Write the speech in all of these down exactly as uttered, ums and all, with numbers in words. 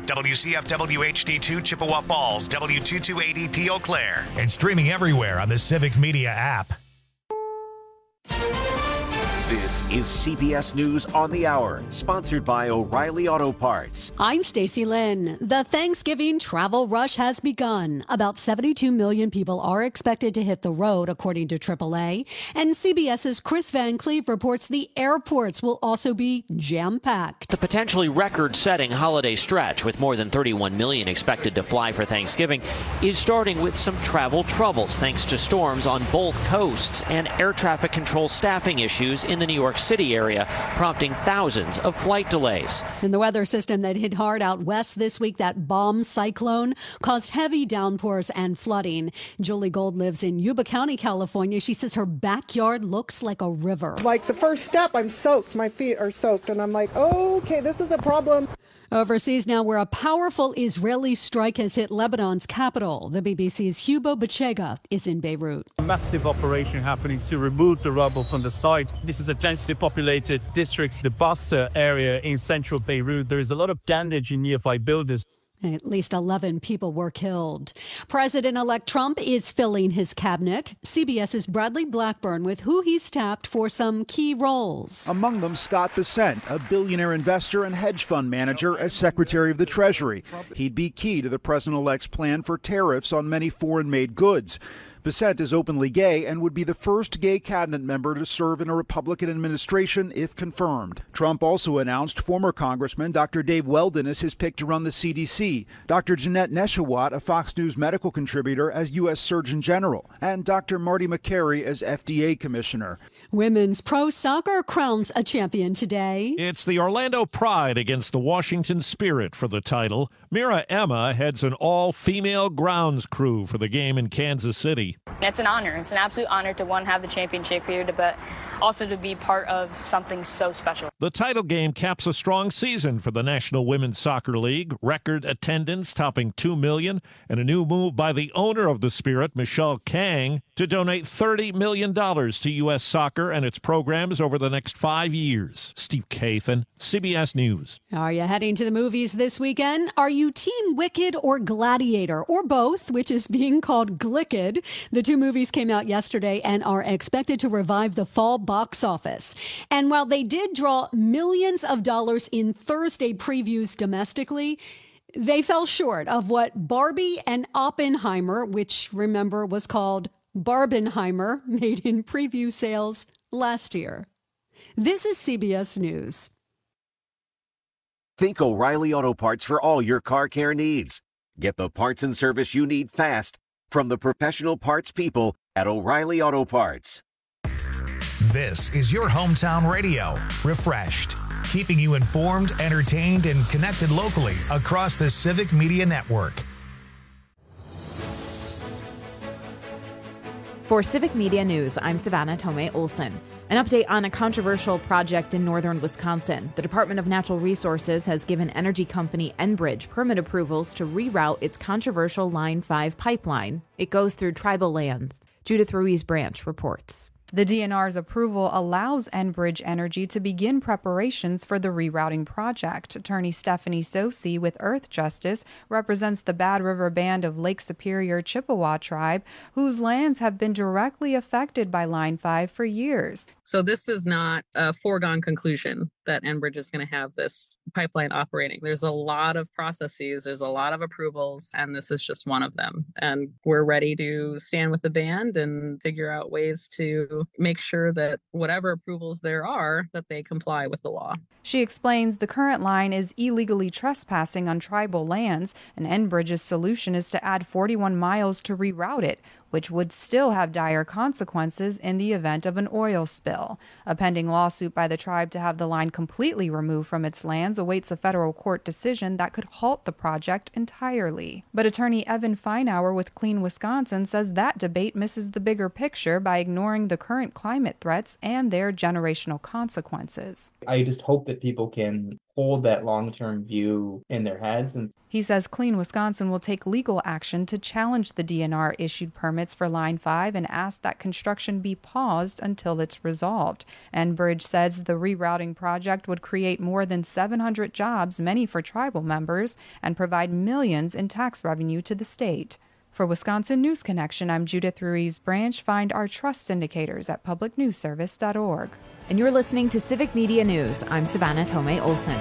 W C F W H D two Chippewa Falls, W two two eight E P Eau Claire, and streaming everywhere on the Civic Media app. This is C B S News on the Hour, sponsored by O'Reilly Auto Parts. I'm Stacey Lynn. The Thanksgiving travel rush has begun. About seventy-two million people are expected to hit the road, according to triple A. And CBS's Chris Van Cleave reports the airports will also be jam-packed. The potentially record-setting holiday stretch, with more than thirty-one million expected to fly for Thanksgiving, is starting with some travel troubles thanks to storms on both coasts and air traffic control staffing issues in the New York City area, prompting thousands of flight delays. And the weather system that hit hard out west this week, that bomb cyclone, caused heavy downpours and flooding. Julie Gold lives in Yuba County, California. She says her backyard looks like a river. Like the first step, I'm soaked. My feet are soaked. And I'm like, oh, okay, this is a problem. Overseas now, where a powerful Israeli strike has hit Lebanon's capital. The B B C's Hugo Bachega is in Beirut. A massive operation happening to remove the rubble from the site. This is a densely populated district, the Bassa area in central Beirut. There is a lot of damage in nearby buildings. At least eleven people were killed. President-elect Trump is filling his cabinet. CBS's Bradley Blackburn with who he's tapped for some key roles. Among them, Scott Bessent, a billionaire investor and hedge fund manager as Secretary of the Treasury. He'd be key to the president-elect's plan for tariffs on many foreign-made goods. Bessent is openly gay and would be the first gay cabinet member to serve in a Republican administration if confirmed. Trump also announced former Congressman Doctor Dave Weldon as his pick to run the C D C, Doctor Jeanette Neshawat, a Fox News medical contributor, as U S Surgeon General, and Doctor Marty Makary as F D A Commissioner. Women's pro soccer crowns a champion today. It's the Orlando Pride against the Washington Spirit for the title. Mira Emma heads an all-female grounds crew for the game in Kansas City. It's an honor. It's an absolute honor to, one, have the championship here, but also to be part of something so special. The title game caps a strong season for the National Women's Soccer League. Record attendance topping two million, and a new move by the owner of the Spirit, Michelle Kang, to donate thirty million dollars to U S soccer and its programs over the next five years. Steve Kathan, C B S News. Are you heading to the movies this weekend? Are you Team Wicked or Gladiator, or both, which is being called Glicked? The two movies came out yesterday and are expected to revive the fall box office. And while they did draw millions of dollars in Thursday previews domestically, they fell short of what Barbie and Oppenheimer, which, remember, was called Barbenheimer, made in preview sales last year. This is C B S News. Think O'Reilly Auto Parts for all your car care needs. Get the parts and service you need fast from the professional parts people at O'Reilly Auto Parts. This is your hometown radio, refreshed, keeping you informed, entertained, and connected locally across the Civic Media Network. For Civic Media News, I'm Savannah Tomei Olson. An update on a controversial project in northern Wisconsin. The Department of Natural Resources has given energy company Enbridge permit approvals to reroute its controversial Line five pipeline. It goes through tribal lands. Judith Ruiz Branch reports. The D N R's approval allows Enbridge Energy to begin preparations for the rerouting project. Attorney Stephanie Sosi with Earth Justice represents the Bad River Band of Lake Superior Chippewa tribe, whose lands have been directly affected by Line five for years. So this is not a foregone conclusion that Enbridge is going to have this pipeline operating. There's a lot of processes, there's a lot of approvals, and this is just one of them. And we're ready to stand with the band and figure out ways to make sure that whatever approvals there are, that they comply with the law. She explains the current line is illegally trespassing on tribal lands, and Enbridge's solution is to add forty-one miles to reroute it, which would still have dire consequences in the event of an oil spill. A pending lawsuit by the tribe to have the line completely removed from its lands awaits a federal court decision that could halt the project entirely. But attorney Evan Feinauer with Clean Wisconsin says that debate misses the bigger picture by ignoring the current climate threats and their generational consequences. I just hope that people can hold that long-term view in their heads. And he says Clean Wisconsin will take legal action to challenge the D N R issued permits for Line five and ask that construction be paused until it's resolved. Enbridge says the rerouting project would create more than seven hundred jobs, many for tribal members, and provide millions in tax revenue to the state. For Wisconsin News Connection, I'm Judith Ruiz Branch. Find our trust indicators at public news service dot org. And you're listening to Civic Media News. I'm Savannah Tomei Olson.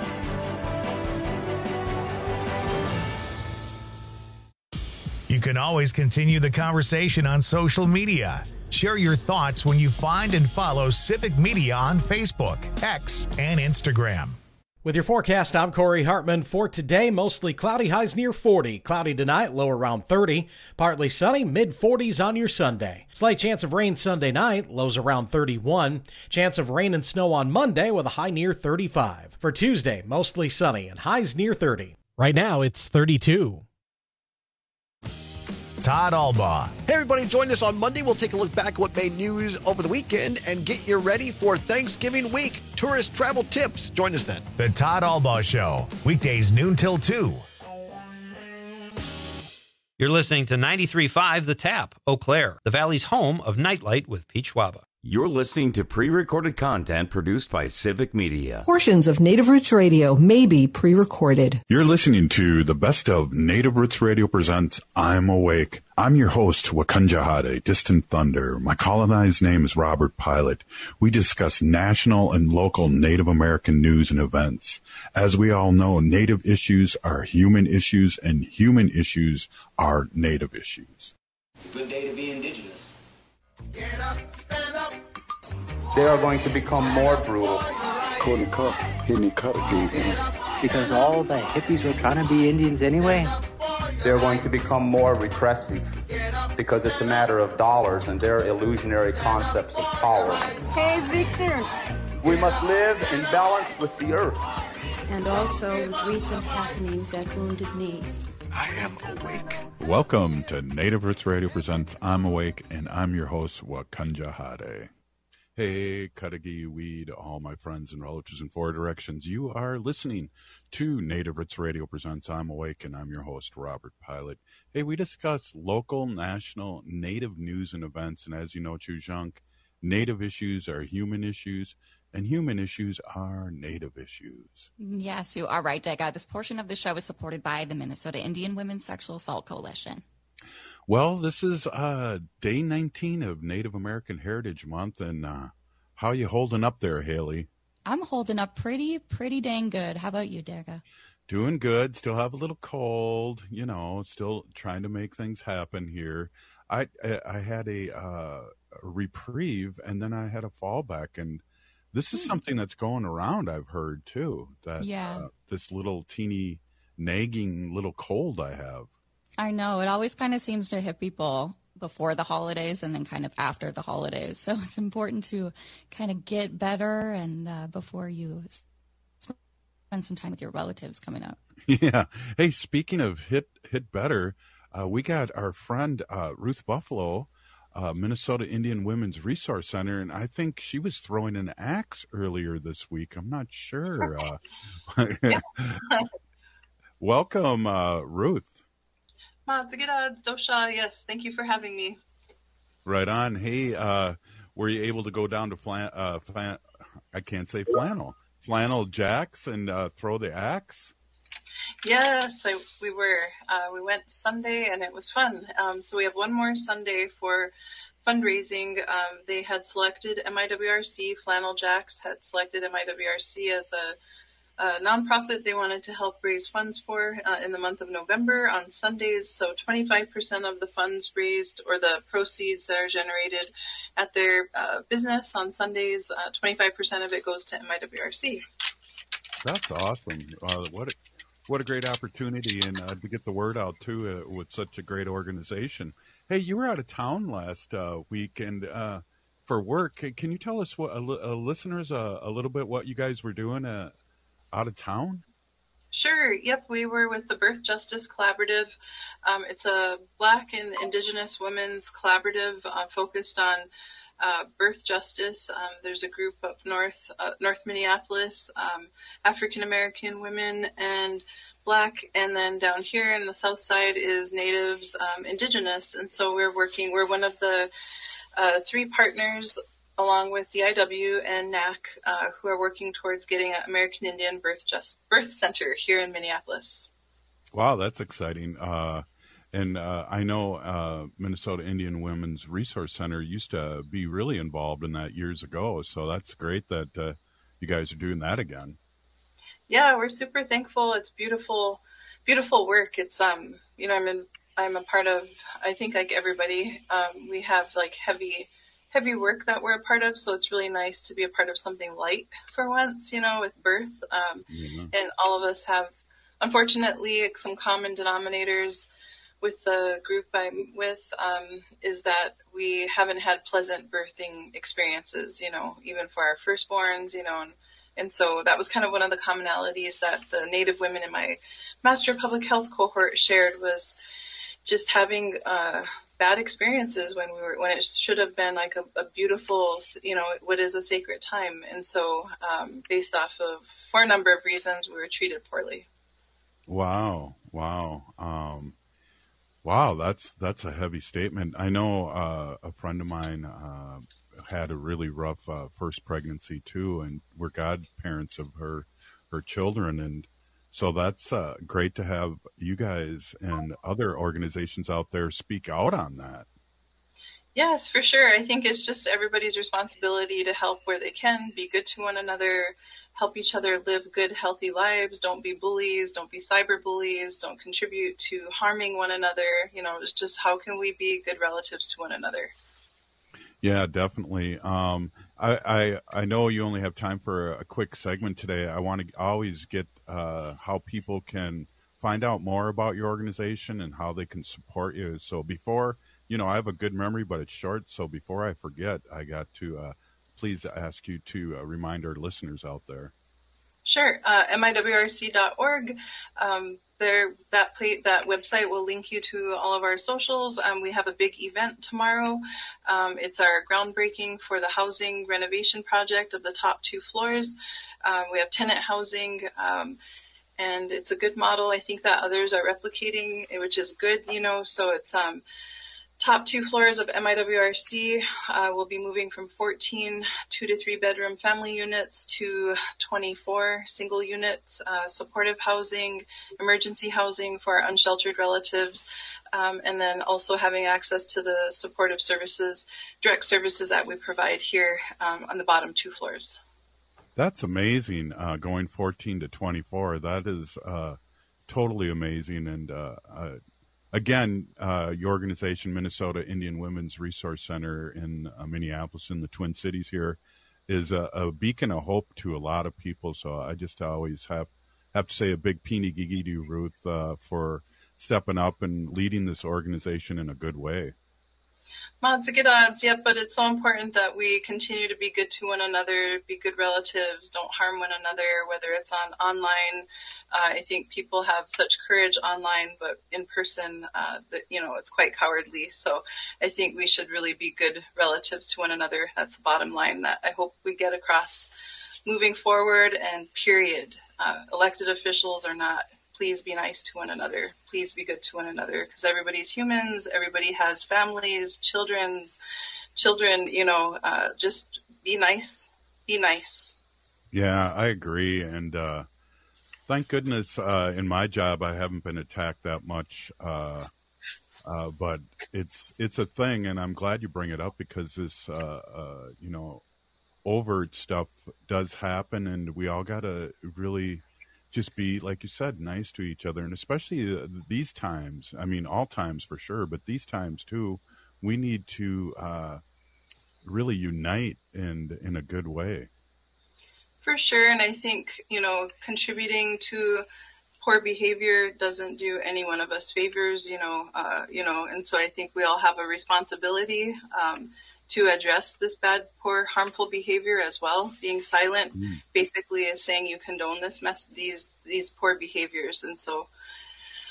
You can always continue the conversation on social media. Share your thoughts when you find and follow Civic Media on Facebook, X, and Instagram. With your forecast, I'm Corey Hartman. For today, mostly cloudy, highs near forty. Cloudy tonight, low around thirty. Partly sunny, mid forties on your Sunday. Slight chance of rain Sunday night, lows around thirty-one. Chance of rain and snow on Monday with a high near thirty-five. For Tuesday, mostly sunny and highs near thirty. Right now, it's thirty-two. Todd Albaugh. Hey everybody, join us on Monday. We'll take a look back at what made news over the weekend and get you ready for Thanksgiving week. Tourist travel tips. Join us then. The Todd Albaugh Show, weekdays noon till two. You're listening to ninety-three point five The Tap, Eau Claire, the Valley's home of Nightlight with Pete Schwaba. You're listening to pre-recorded content produced by Civic Media. Portions of Native Roots Radio may be pre-recorded. You're listening to the best of Native Roots Radio presents I'm Awake. I'm your host, Wakunjahade, Distant Thunder. My colonized name is Robert Pilot. We discuss national and local Native American news and events. As we all know, Native issues are human issues, and human issues are Native issues. It's a good day to be Indigenous. Get up, stand up. They are going to become more brutal. Couldn't cut, hitting cut again. Because all the hippies were trying to be Indians anyway. They're going to become more repressive because it's a matter of dollars and their illusionary concepts of power. Hey, Victor. We must live in balance with the earth. And also with recent happenings at Wounded Knee. I am awake. Welcome to Native Roots Radio presents I'm Awake, and I'm your host, Wakunjahade. Hey, Cudahy Weed, all my friends and relatives in four directions. You are listening to Native Roots Radio presents I'm Awake, and I'm your host, Robert Pilot. Hey, we discuss local, national, Native news and events, and as you know, Chujunk, Native issues are human issues, and human issues are Native issues. Yes, you are right, Dega. This portion of the show is supported by the Minnesota Indian Women's Sexual Assault Coalition. Well, this is uh, day nineteen of Native American Heritage Month, and uh, how you holding up there, Haley? I'm holding up pretty, pretty dang good. How about you, Dega? Doing good. Still have a little cold, you know, still trying to make things happen here. I I, I had a, uh, a reprieve, and then I had a fallback, and this is something that's going around, I've heard, too, that yeah. uh, this little teeny nagging little cold I have. I know. It always kind of seems to hit people before the holidays and then kind of after the holidays. So it's important to kind of get better and uh, before you spend some time with your relatives coming up. Yeah. Hey, speaking of hit hit better, uh, we got our friend uh, Ruth Buffalo, Uh, Minnesota Indian Women's Resource Center, and I think she was throwing an axe earlier this week. I'm not sure. Uh, welcome, uh, Ruth. Dosha, yes, thank you for having me. Right on. Hey, uh, were you able to go down to flan- uh, flan- I can't say flannel, flannel jacks and uh, throw the axe? Yes, I, we were. Uh, we went Sunday, and it was fun. Um, so we have one more Sunday for fundraising. Um, they had selected M I W R C, Flannel Jacks had selected M I W R C as a, a nonprofit they wanted to help raise funds for uh, in the month of November on Sundays. So twenty-five percent of the funds raised, or the proceeds that are generated at their uh, business on Sundays, uh, twenty-five percent of it goes to M I W R C. That's awesome. Uh, what a, what a great opportunity, and uh, to get the word out, too, uh, with such a great organization. Hey, you were out of town last uh, week and uh, for work. Can you tell us, what uh, listeners, uh, a little bit what you guys were doing uh, out of town? Sure. Yep. We were with the Birth Justice Collaborative. Um, it's a Black and Indigenous women's collaborative uh, focused on uh, Birth Justice. Um, there's a group up north, uh, North Minneapolis, um, African American women and Black, and then down here in the South Side is Natives, um, Indigenous. And so we're working, we're one of the uh, three partners along with D I W and N A C uh, who are working towards getting an American Indian Birth Just Birth Center here in Minneapolis. Wow, that's exciting. Uh, and uh, I know uh, Minnesota Indian Women's Resource Center used to be really involved in that years ago. So that's great that uh, you guys are doing that again. Yeah, we're super thankful. It's beautiful, beautiful work. It's, um, you know, I'm in, I'm a part of, I think like everybody, um, we have like heavy, heavy work that we're a part of. So it's really nice to be a part of something light for once, you know, with birth. Um, mm-hmm. And all of us have, unfortunately, some common denominators with the group I'm with, um, is that we haven't had pleasant birthing experiences, you know, even for our firstborns, you know, and And so that was kind of one of the commonalities that the Native women in my Master of Public Health cohort shared, was just having uh, bad experiences when we were when it should have been like a, a beautiful, you know, what is a sacred time. And so um, based off of, for a number of reasons, we were treated poorly. Wow. Wow. Um, wow. That's, that's a heavy statement. I know uh, a friend of mine uh, had a really rough uh, first pregnancy too, and we're godparents of her her children, and so that's uh, great to have you guys and other organizations out there speak out on that. Yes, for sure. I think it's just everybody's responsibility to help where they can, be good to one another, help each other live good, healthy lives. Don't be bullies, don't be cyber bullies, don't contribute to harming one another. You know, it's just how can we be good relatives to one another? Yeah, definitely. Um, I, I I know you only have time for a quick segment today. I want to always get uh, how people can find out more about your organization and how they can support you. So before, you know, I have a good memory, but it's short. So before I forget, I got to uh, please ask you to uh, remind our listeners out there. Sure. Uh, M I W R C dot org. Um, there, that play, that website will link you to all of our socials. Um, we have a big event tomorrow. Um, it's our groundbreaking for the housing renovation project of the top two floors. Um, we have tenant housing, um, and it's a good model. I think that others are replicating, which is good, you know, so it's, um, top two floors of M I W R C uh, will be moving from fourteen two to three bedroom family units to twenty-four single units, uh, supportive housing, emergency housing for our unsheltered relatives, um, and then also having access to the supportive services, direct services that we provide here um, on the bottom two floors. That's amazing, uh, going fourteen to twenty-four. That is uh, totally amazing. And uh, uh, Again, uh, your organization, Minnesota Indian Women's Resource Center in uh, Minneapolis, in the Twin Cities here, is a, a beacon of hope to a lot of people. So I just always have, have to say a big peeny gigi to you, Ruth, uh, for stepping up and leading this organization in a good way. Well, it's a good odds, yeah, but it's so important that we continue to be good to one another, be good relatives, don't harm one another, whether it's on online. Uh, I think people have such courage online, but in person, uh, that, you know, it's quite cowardly. So I think we should really be good relatives to one another. That's the bottom line that I hope we get across moving forward, and period. Uh, elected officials or not, please be nice to one another. Please be good to one another, because everybody's humans. Everybody has families, children's children, you know, uh, just be nice, be nice. Yeah, I agree. And, uh, thank goodness, uh, in my job, I haven't been attacked that much. Uh, uh, but it's, it's a thing. And I'm glad you bring it up, because this, uh, uh, you know, overt stuff does happen, and we all got to really just be, like you said, nice to each other. And especially these times, I mean, all times for sure, but these times too, we need to uh, really unite and in a good way. For sure. And I think, you know, contributing to poor behavior doesn't do any one of us favors, you know, uh, you know, and so I think we all have a responsibility um, to address this bad, poor, harmful behavior as well. Being silent mm. basically is saying you condone this mess, these these poor behaviors. And so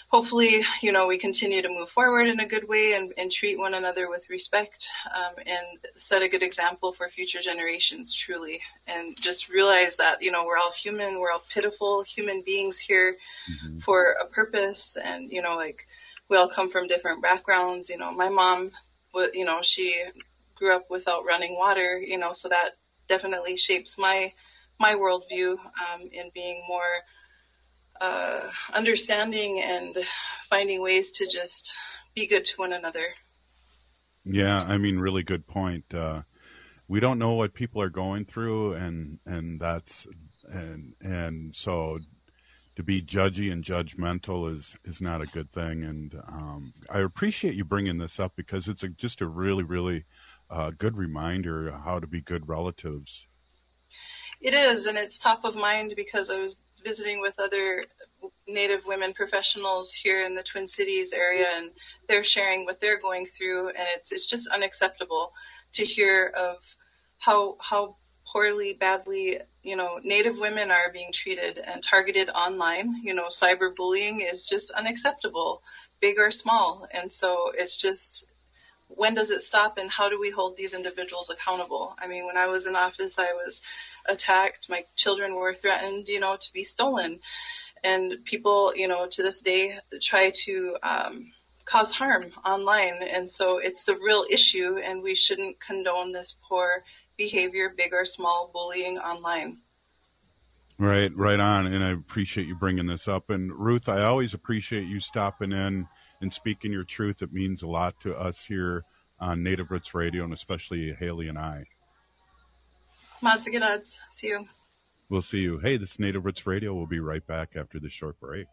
hopefully, you know, we continue to move forward in a good way and, and treat one another with respect, um, and set a good example for future generations, truly. And just realize that, you know, we're all human, we're all pitiful human beings here mm-hmm. for a purpose. And, you know, like we all come from different backgrounds. You know, my mom, you know, she grew up without running water, you know, so that definitely shapes my, my worldview um, in being more Uh, understanding and finding ways to just be good to one another. Yeah, I mean, really good point. Uh, we don't know what people are going through, and and that's and and so to be judgy and judgmental is is not a good thing. And um, I appreciate you bringing this up because it's a, just a really really uh, good reminder of how to be good relatives. It is, and it's top of mind because I was visiting with other Native women professionals here in the Twin Cities area, and they're sharing what they're going through, and it's it's just unacceptable to hear of how how poorly, badly, you know, Native women are being treated and targeted online. You know, cyberbullying is just unacceptable, big or small, and so it's just, when does it stop, and how do we hold these individuals accountable? I mean, when I was in office, I was attacked. My children were threatened, you know, to be stolen. And people, you know, to this day try to um, cause harm online. And so it's a real issue, and we shouldn't condone this poor behavior, big or small, bullying online. Right, right on. And I appreciate you bringing this up. And Ruth, I always appreciate you stopping in and speaking your truth. It means a lot to us here on Native Roots Radio, and especially Haley and I. Matsigadats. See you. We'll see you. Hey, this is Native Roots Radio. We'll be right back after this short break.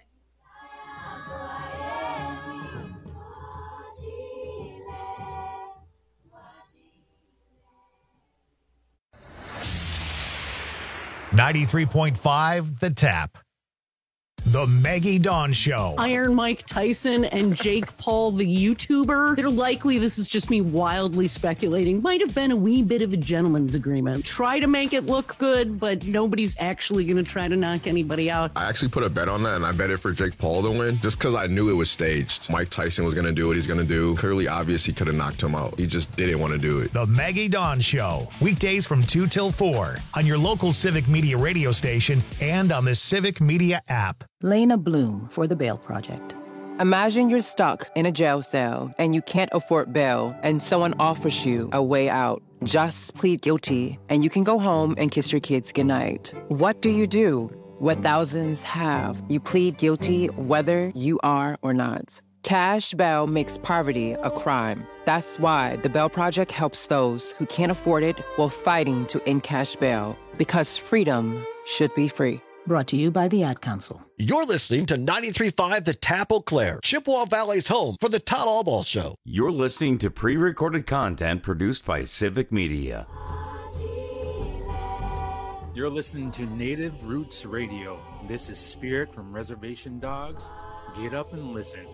ninety-three point five The Tap. The Maggie Dawn Show. Iron Mike Tyson and Jake Paul, the YouTuber. They're likely, this is just me wildly speculating, might have been a wee bit of a gentleman's agreement. Try to make it look good, but nobody's actually going to try to knock anybody out. I actually put a bet on that, and I bet it for Jake Paul to win, just because I knew it was staged. Mike Tyson was going to do what he's going to do. Clearly, obvious, he could have knocked him out. He just didn't want to do it. The Maggie Dawn Show. Weekdays from two till four on your local Civic Media radio station and on the Civic Media app. Lena Bloom for the Bail Project. Imagine you're stuck in a jail cell and you can't afford bail, and someone offers you a way out. Just plead guilty and you can go home and kiss your kids goodnight. What do you do? What thousands have. You plead guilty whether you are or not. Cash bail makes poverty a crime. That's why the Bail Project helps those who can't afford it while fighting to end cash bail. Because freedom should be free. Brought to you by the Ad Council. You're listening to ninety-three point five The Tap Eau Claire, Chippewa Valley's home for the Todd Allball Show. You're listening to pre-recorded content produced by Civic Media. You're listening to Native Roots Radio. This is Spirit from Reservation Dogs. Get up and listen.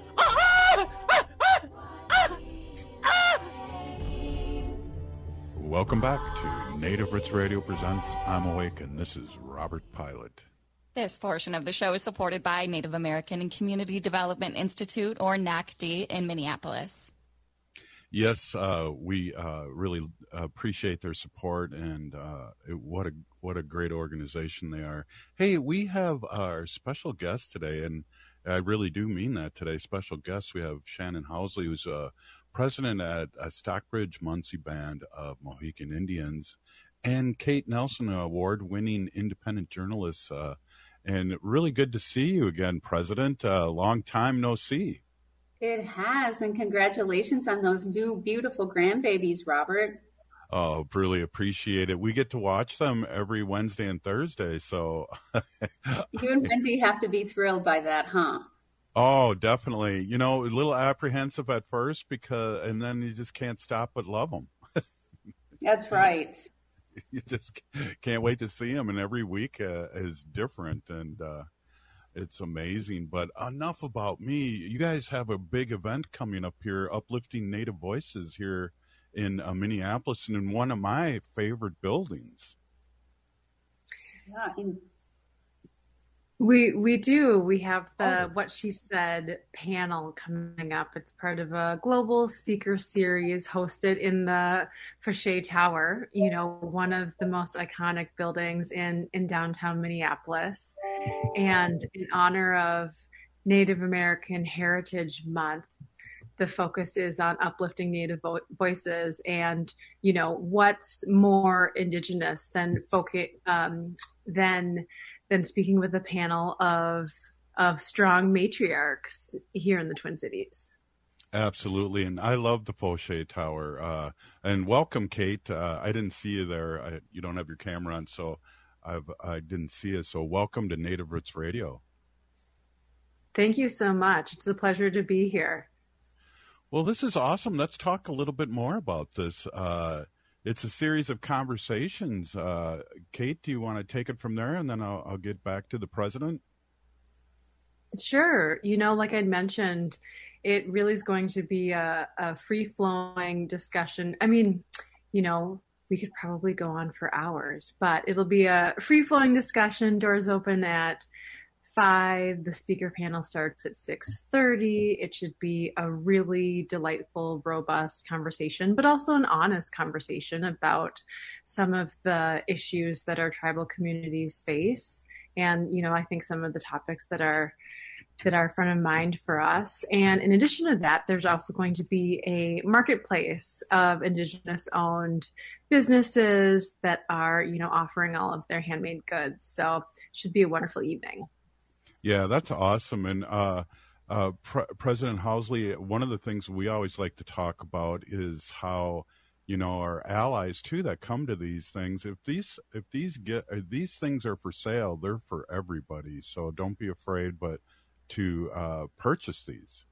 Welcome back to Native Roots Radio presents I'm Awake, and this is Robert Pilot. This portion of the show is supported by Native American and Community Development Institute, or N A C D, in Minneapolis. Yes, uh, we uh, really appreciate their support, and uh, it, what a what a great organization they are. Hey, we have our special guest today, and I really do mean that today. Special guest, we have Shannon Housley, who's a president at a Stockbridge Munsee Band of Mohican Indians, and Kate Nelson, an award-winning independent journalist. Uh, and really good to see you again, President. Uh, long time no see. It has, and congratulations on those new beautiful grandbabies, Robert. Oh, really appreciate it. We get to watch them every Wednesday and Thursday, so... You and Wendy have to be thrilled by that, huh? Oh, definitely. You know, a little apprehensive at first, because, and then you just can't stop but love them. That's right. You just can't wait to see them, and every week uh, is different, and uh, it's amazing. But enough about me. You guys have a big event coming up here, Uplifting Native Voices, here in uh, Minneapolis, and in one of my favorite buildings. Yeah, in, We we do. We have the oh. What She Said panel coming up. It's part of a global speaker series hosted in the Foshay Tower, you know, one of the most iconic buildings in, in downtown Minneapolis. And in honor of Native American Heritage Month, the focus is on uplifting Native vo- voices. And, you know, what's more Indigenous than focus, um, than than speaking with a panel of of strong matriarchs here in the Twin Cities. Absolutely, and I love the Foshay Tower. Uh, and welcome, Kate. Uh, I didn't see you there. I, you don't have your camera on, so I've, I didn't see you. So welcome to Native Roots Radio. Thank you so much. It's a pleasure to be here. Well, this is awesome. Let's talk a little bit more about this. Uh, It's a series of conversations. Uh, Kate, do you want to take it from there, and then I'll, I'll get back to the president? Sure. You know, like I'd mentioned, it really is going to be a, a free-flowing discussion. I mean, you know, we could probably go on for hours, but it'll be a free-flowing discussion. Doors open at five. The speaker panel starts at six thirty. It should be a really delightful, robust conversation, but also an honest conversation about some of the issues that our tribal communities face. And, you know, I think some of the topics that are that are front of mind for us. And in addition to that, there's also going to be a marketplace of Indigenous owned businesses that are, you know, offering all of their handmade goods. So it should be a wonderful evening. Yeah, that's awesome. And uh, uh, Pre- President Housley, one of the things we always like to talk about is how, you know, our allies too that come to these things. If these if these get if these things are for sale, they're for everybody. So don't be afraid, but to uh, purchase these.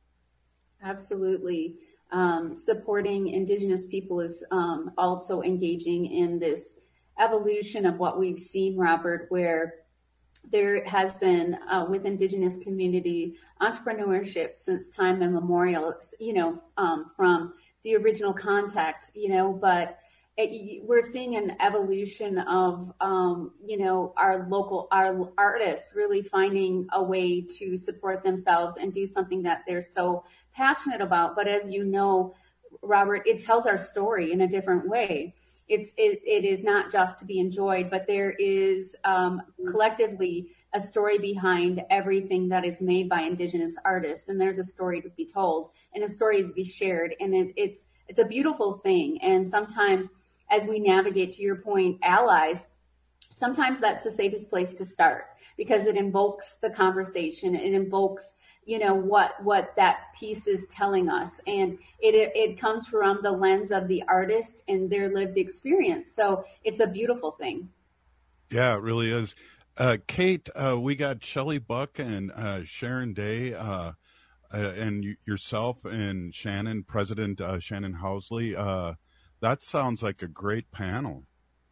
Absolutely. Um, supporting Indigenous people is um, also engaging in this evolution of what we've seen, Robert, where there has been uh, with Indigenous community entrepreneurship since time immemorial, you know, um, from the original contact, you know, but it, we're seeing an evolution of, um, you know, our local, our artists really finding a way to support themselves and do something that they're so passionate about. But as you know, Robert, it tells our story in a different way. It's it, it is not just to be enjoyed, but there is um, collectively a story behind everything that is made by Indigenous artists, and there's a story to be told and a story to be shared, and it, it's it's a beautiful thing. And sometimes, as we navigate, to your point, allies, sometimes that's the safest place to start because it invokes the conversation, it invokes, you know, what what that piece is telling us, and it, it it comes from the lens of the artist and their lived experience. So it's a beautiful thing. Yeah, it really is. Uh, Kate, uh, we got Shelley Buck and uh, Sharon Day, uh, uh, and y- yourself and Shannon, President uh, Shannon Housley. Uh, that sounds like a great panel.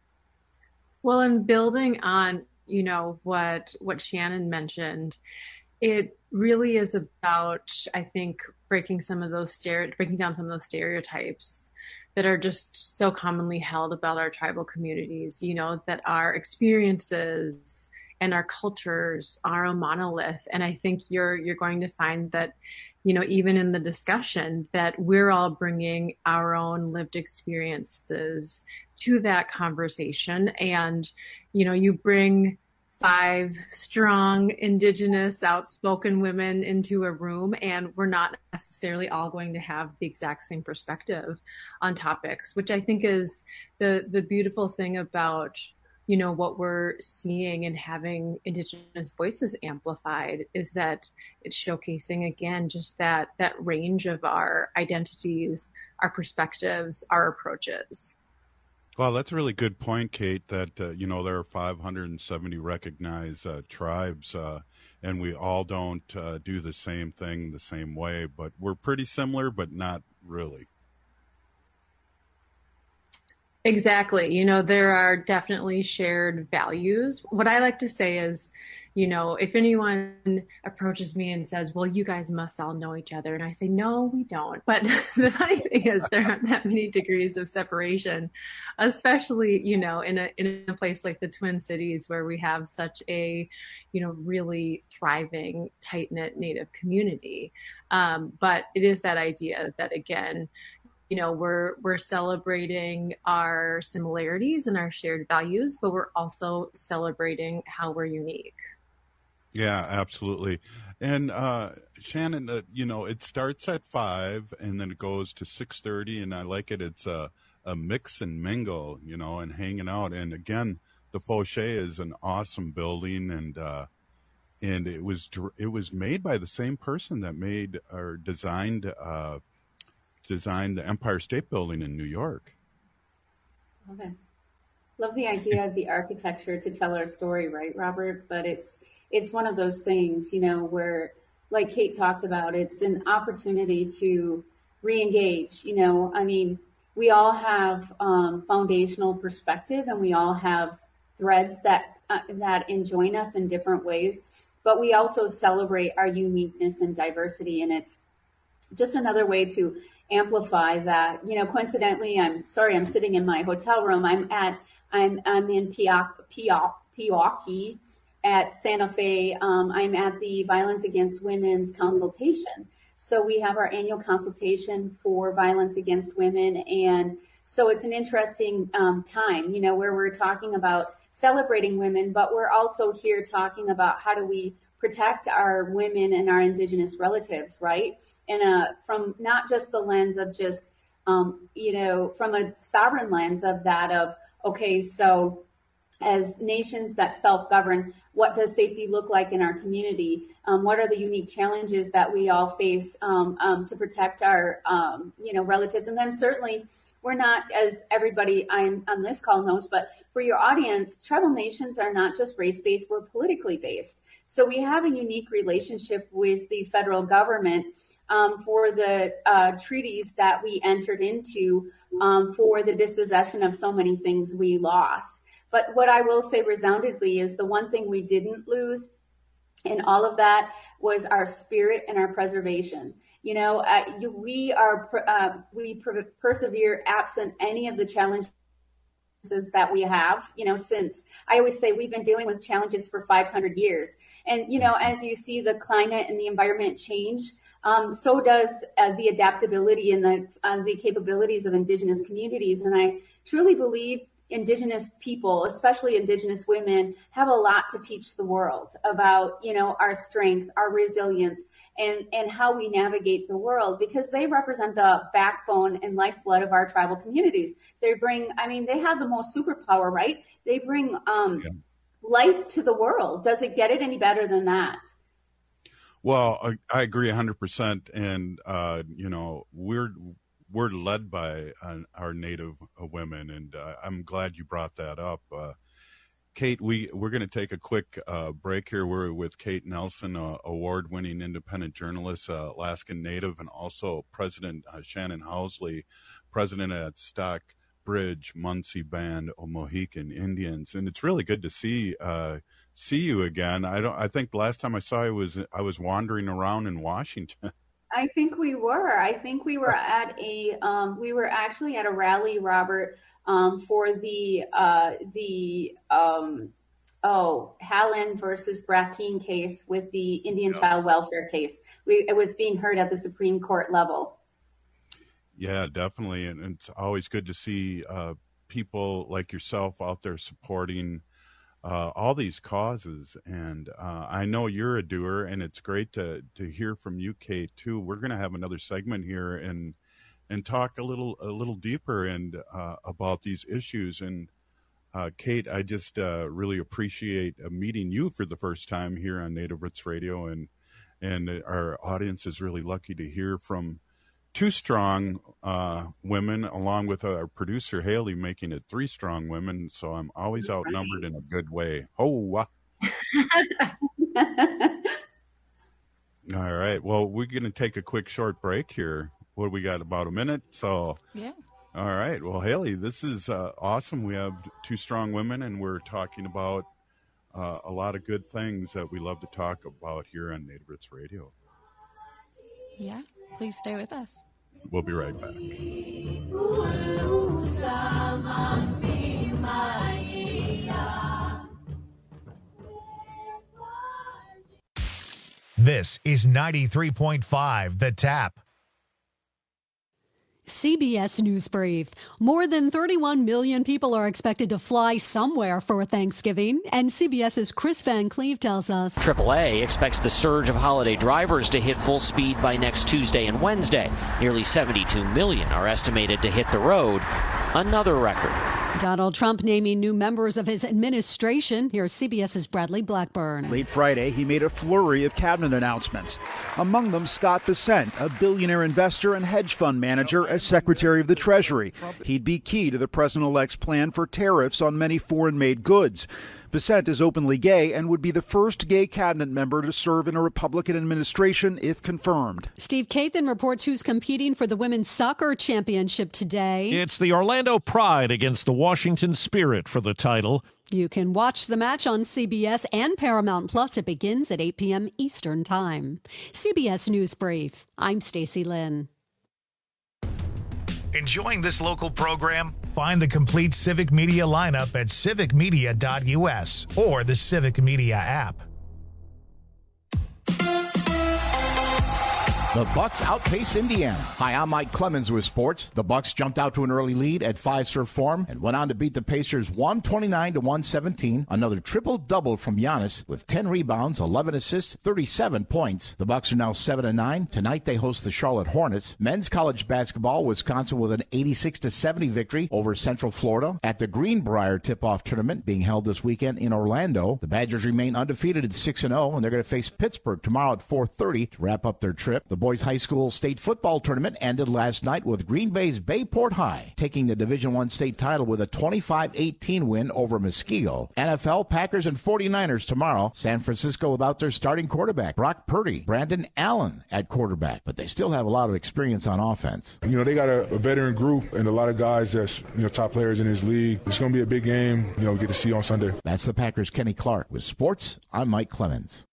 Well, in building on, you know, what what Shannon mentioned, it really is about, I think, breaking some of those stere- breaking down some of those stereotypes that are just so commonly held about our tribal communities, you know, that our experiences and our cultures are a monolith. And I think you're you're going to find that, you know, even in the discussion, that we're all bringing our own lived experiences to that conversation. And, you know, you bring five strong Indigenous outspoken women into a room, and we're not necessarily all going to have the exact same perspective on topics, which I think is the the beautiful thing about, you know, what we're seeing and having Indigenous voices amplified is that it's showcasing again just that that range of our identities, our perspectives, our approaches. Well, that's a really good point, Kate, that, uh, you know, there are five hundred seventy recognized uh, tribes, uh, and we all don't uh, do the same thing the same way, but we're pretty similar, but not really. Exactly. You know, there are definitely shared values. What I like to say is, you know, if anyone approaches me and says, well, you guys must all know each other. And I say, no, we don't. But the funny thing is there aren't that many degrees of separation, especially, you know, in a, in a place like the Twin Cities where we have such a, you know, really thriving, tight-knit Native community. Um, but it is that idea that, again, you know, we're we're celebrating our similarities and our shared values, but we're also celebrating how we're unique. Yeah, absolutely. And uh, Shannon, uh, you know, it starts at five and then it goes to six thirty, and I like it. It's a, a mix and mingle, you know, and hanging out. And again, the Fauché is an awesome building, and uh, and it was it was made by the same person that made or designed. Uh, designed the Empire State Building in New York. Love it. Love the idea of the architecture to tell our story, right, Robert? But it's it's one of those things, you know, where, like Kate talked about, it's an opportunity to re-engage. You know, I mean, we all have um, foundational perspective, and we all have threads that uh, that enjoin us in different ways. But we also celebrate our uniqueness and diversity, and it's just another way to amplify that. You know, coincidentally, I'm sorry, I'm sitting in my hotel room. I'm at, I'm, I'm in Pewaukee at Santa Fe. Um, I'm at the Violence Against Women's consultation. So we have our annual consultation for violence against women. And so it's an interesting um, time, you know, where we're talking about celebrating women, but we're also here talking about how do we protect our women and our Indigenous relatives, right? And uh, from not just the lens of just, um, you know, from a sovereign lens of that of, okay, so as nations that self-govern, what does safety look like in our community? Um, what are the unique challenges that we all face um, um, to protect our, um, you know, relatives? And then certainly we're not, as everybody I'm on this call knows, but for your audience, tribal nations are not just race-based, we're politically based. So we have a unique relationship with the federal government Um, for the uh, treaties that we entered into um, for the dispossession of so many things we lost. But what I will say resoundingly is the one thing we didn't lose in all of that was our spirit and our preservation. You know, uh, you, we are uh, we per- persevere absent any of the challenges that we have, you know, since I always say we've been dealing with challenges for five hundred years. And, you know, as you see the climate and the environment change, Um, so does uh, the adaptability and the uh, the capabilities of Indigenous communities. And I truly believe Indigenous people, especially Indigenous women, have a lot to teach the world about, you know, our strength, our resilience, and, and how we navigate the world, because they represent the backbone and lifeblood of our tribal communities. They bring, I mean, they have the most superpower, right? They bring um, yeah. life to the world. Does it get it any better than that? Well, I, I agree one hundred percent. And, uh, you know, we're we're led by uh, our Native uh, women, and uh, I'm glad you brought that up. Uh, Kate, we, we're going to take a quick uh, break here. We're with Kate Nelson, uh, award-winning independent journalist, uh, Alaskan Native, and also President uh, Shannon Housley, president at Stockbridge Munsee Band of Mohican Indians. And it's really good to see uh see you again. I don't I think the last time I saw you was I was wandering around in Washington. I think we were. I think we were at a um we were actually at a rally, Robert, um for the uh the um oh Hallen versus Brackeen case with the Indian yeah. child welfare case. We it was being heard at the Supreme Court level. Yeah, definitely. And, and it's always good to see uh people like yourself out there supporting Uh, all these causes. And uh, I know you're a doer, and it's great to to hear from you, Kate, too. We're going to have another segment here and and talk a little a little deeper and uh, about these issues. And uh, Kate, I just uh, really appreciate uh, meeting you for the first time here on Native Roots Radio, and and our audience is really lucky to hear from two strong uh, women, along with our producer, Haley, making it three strong women. So I'm always outnumbered in a good way. Oh, uh. All right. Well, we're going to take a quick short break here. What do we got? About a minute. So, yeah. All right. Well, Haley, this is uh, awesome. We have two strong women, and we're talking about uh, a lot of good things that we love to talk about here on Native Roots Radio. Yeah, please stay with us. We'll be right back. This is ninety-three point five The Tap. C B S News Brief. More than thirty-one million people are expected to fly somewhere for Thanksgiving, and CBS's Chris Van Cleve tells us triple A expects the surge of holiday drivers to hit full speed by next Tuesday and Wednesday. Nearly seventy-two million are estimated to hit the road, another record. Donald Trump naming new members of his administration. Here's CBS's Bradley Blackburn. Late Friday, he made a flurry of cabinet announcements. Among them, Scott Bessent, a billionaire investor and hedge fund manager, as Secretary of the Treasury. He'd be key to the president-elect's plan for tariffs on many foreign-made goods. Bessent is openly gay and would be the first gay cabinet member to serve in a Republican administration if confirmed. Steve Kathan reports who's competing for the women's soccer championship today. It's the Orlando Pride against the Washington Spirit for the title. You can watch the match on C B S and Paramount Plus. It begins at eight p.m. Eastern Time. C B S News Brief. I'm Stacey Lynn. Enjoying this local program? Find the complete Civic Media lineup at civic media dot u s or the Civic Media app. The Bucks outpace Indiana. Hi, I'm Mike Clemens with sports. The Bucks jumped out to an early lead at Fiserv Forum and went on to beat the Pacers one twenty-nine to one seventeen. Another triple-double from Giannis with ten rebounds, eleven assists, thirty-seven points. The Bucks are now seven and nine. Tonight they host the Charlotte Hornets. Men's college basketball, Wisconsin with an eighty-six to seventy victory over Central Florida. At the Greenbrier tip-off tournament being held this weekend in Orlando, the Badgers remain undefeated at six and oh, and they're going to face Pittsburgh tomorrow at four thirty to wrap up their trip. The boys high school state football tournament ended last night with Green Bay's Bayport High taking the Division I state title with a twenty-five eighteen win over Muskego. N F L, Packers, and forty-niners tomorrow. San Francisco without their starting quarterback, Brock Purdy. Brandon Allen at quarterback, but they still have a lot of experience on offense. You know, they got a, a veteran group and a lot of guys that's, you know, top players in this league. It's going to be a big game, you know, we get to see on Sunday. That's the Packers' Kenny Clark. With sports, I'm Mike Clemens.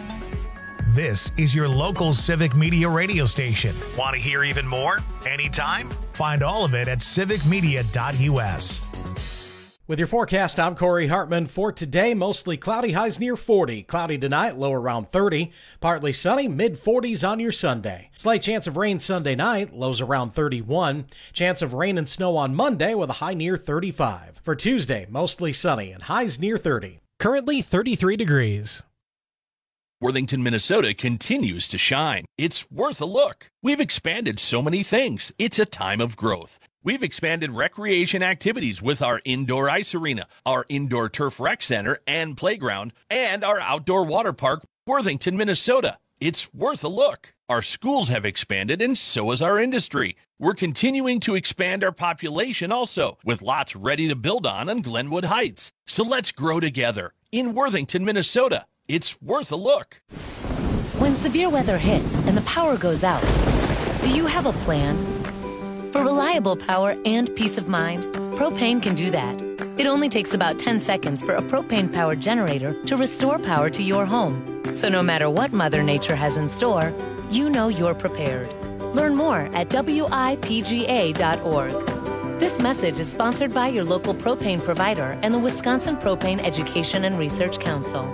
This is your local Civic Media radio station. Want to hear even more? Anytime? Find all of it at civic media dot u s. With your forecast, I'm Corey Hartman. For today, mostly cloudy, highs near forty. Cloudy tonight, low around thirty. Partly sunny, mid forties on your Sunday. Slight chance of rain Sunday night, lows around thirty-one. Chance of rain and snow on Monday with a high near thirty-five. For Tuesday, mostly sunny and highs near thirty. Currently thirty-three degrees. Worthington, Minnesota continues to shine. It's worth a look. We've expanded so many things. It's a time of growth. We've expanded recreation activities with our indoor ice arena, our indoor turf rec center and playground, and our outdoor water park, Worthington, Minnesota. It's worth a look. Our schools have expanded, and so has our industry. We're continuing to expand our population also, with lots ready to build on on Glenwood Heights. So let's grow together in Worthington, Minnesota. It's worth a look. When severe weather hits and the power goes out, do you have a plan? For reliable power and peace of mind, Propane can do that. It only takes about ten seconds for a propane-powered generator to restore power to your home. So no matter what Mother Nature has in store, you know you're prepared. Learn more at W I P G A dot org. This message is sponsored by your local propane provider and the Wisconsin Propane Education and Research Council.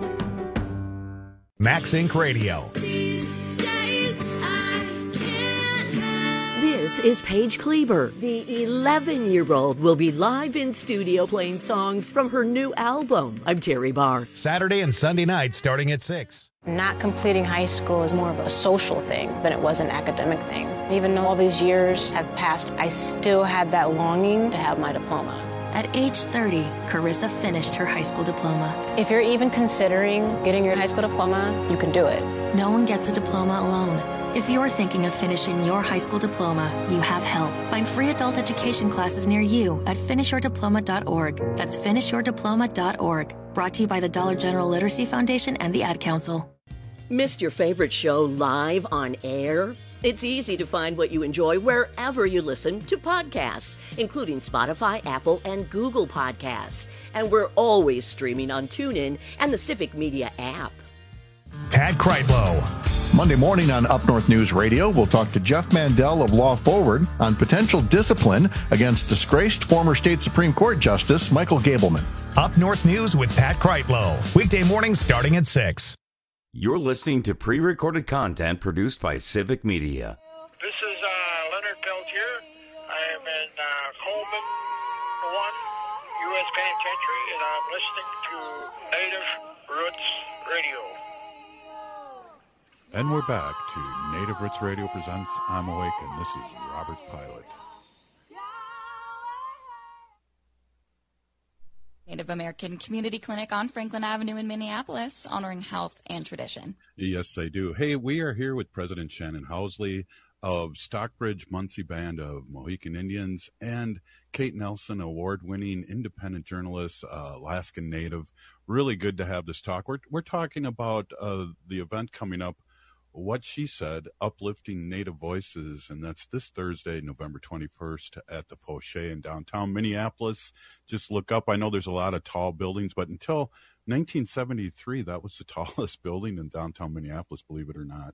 Max Inc Radio. This is Paige Kleber. The eleven-year-old will be live in studio playing songs from her new album. I'm Terry Barr. Saturday and Sunday night starting at six. Not completing high school is more of a social thing than it was an academic thing. Even though all these years have passed, I still had that longing to have my diploma. At age thirty, Carissa finished her high school diploma. If you're even considering getting your high school diploma, you can do it. No one gets a diploma alone. If you're thinking of finishing your high school diploma, you have help. Find free adult education classes near you at finish your diploma dot org. That's finish your diploma dot org. Brought to you by the Dollar General Literacy Foundation and the Ad Council. Missed your favorite show live on air? It's easy to find what you enjoy wherever you listen to podcasts, including Spotify, Apple, and Google Podcasts. And we're always streaming on TuneIn and the Civic Media app. Pat Kreitlow. Monday morning on Up North News Radio, we'll talk to Jeff Mandel of Law Forward on potential discipline against disgraced former state Supreme Court Justice Michael Gableman. Up North News with Pat Kreitlow. Weekday mornings starting at six. You're listening to pre-recorded content produced by Civic Media. This is uh, Leonard Peltier. I am in uh, Coleman one, U S Penitentiary, and I'm listening to Native Roots Radio. And we're back to Native Roots Radio presents I'm Awake, and this is Robert Pilot. Native American Community Clinic on Franklin Avenue in Minneapolis, honoring health and tradition. Yes, they do. Hey, we are here with President Shannon Housley of Stockbridge Munsee Band of Mohican Indians and Kate Nelson, award-winning independent journalist, uh, Alaskan Native. Really good to have this talk. We're, we're talking about uh, the event coming up, What She Said, Uplifting Native Voices, and that's this Thursday, November twenty-first at the Poche in downtown Minneapolis. Just look up. I know there's a lot of tall buildings, but until nineteen seventy-three, that was the tallest building in downtown Minneapolis, believe it or not.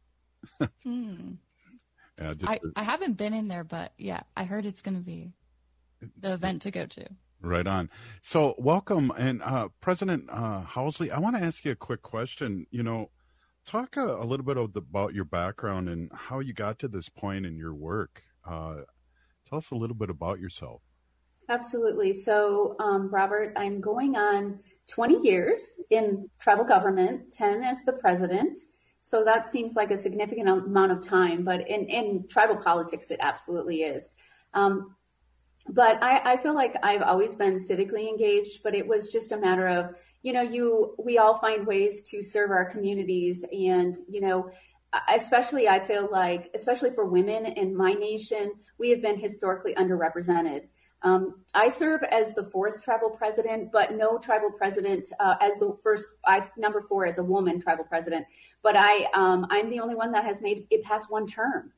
hmm. yeah, just I, the, I haven't been in there, but yeah, I heard it's going to be the event to go to. Right on. So welcome. And uh, President uh, Housley, I want to ask you a quick question. You know, Talk a, a little bit of the, about your background and how you got to this point in your work. Uh, tell us a little bit about yourself. Absolutely. So, um, Robert, I'm going on twenty years in tribal government, ten as the president. So that seems like a significant amount of time, but in, in tribal politics, it absolutely is. Um, but I, I feel like I've always been civically engaged, but it was just a matter of, you know, you, we all find ways to serve our communities. And, you know, especially I feel like, especially for women in my nation, we have been historically underrepresented. Um, I serve as the fourth tribal president, but no tribal president uh, as the first, I number four as a woman tribal president. But I, um, I'm the only one that has made it past one term.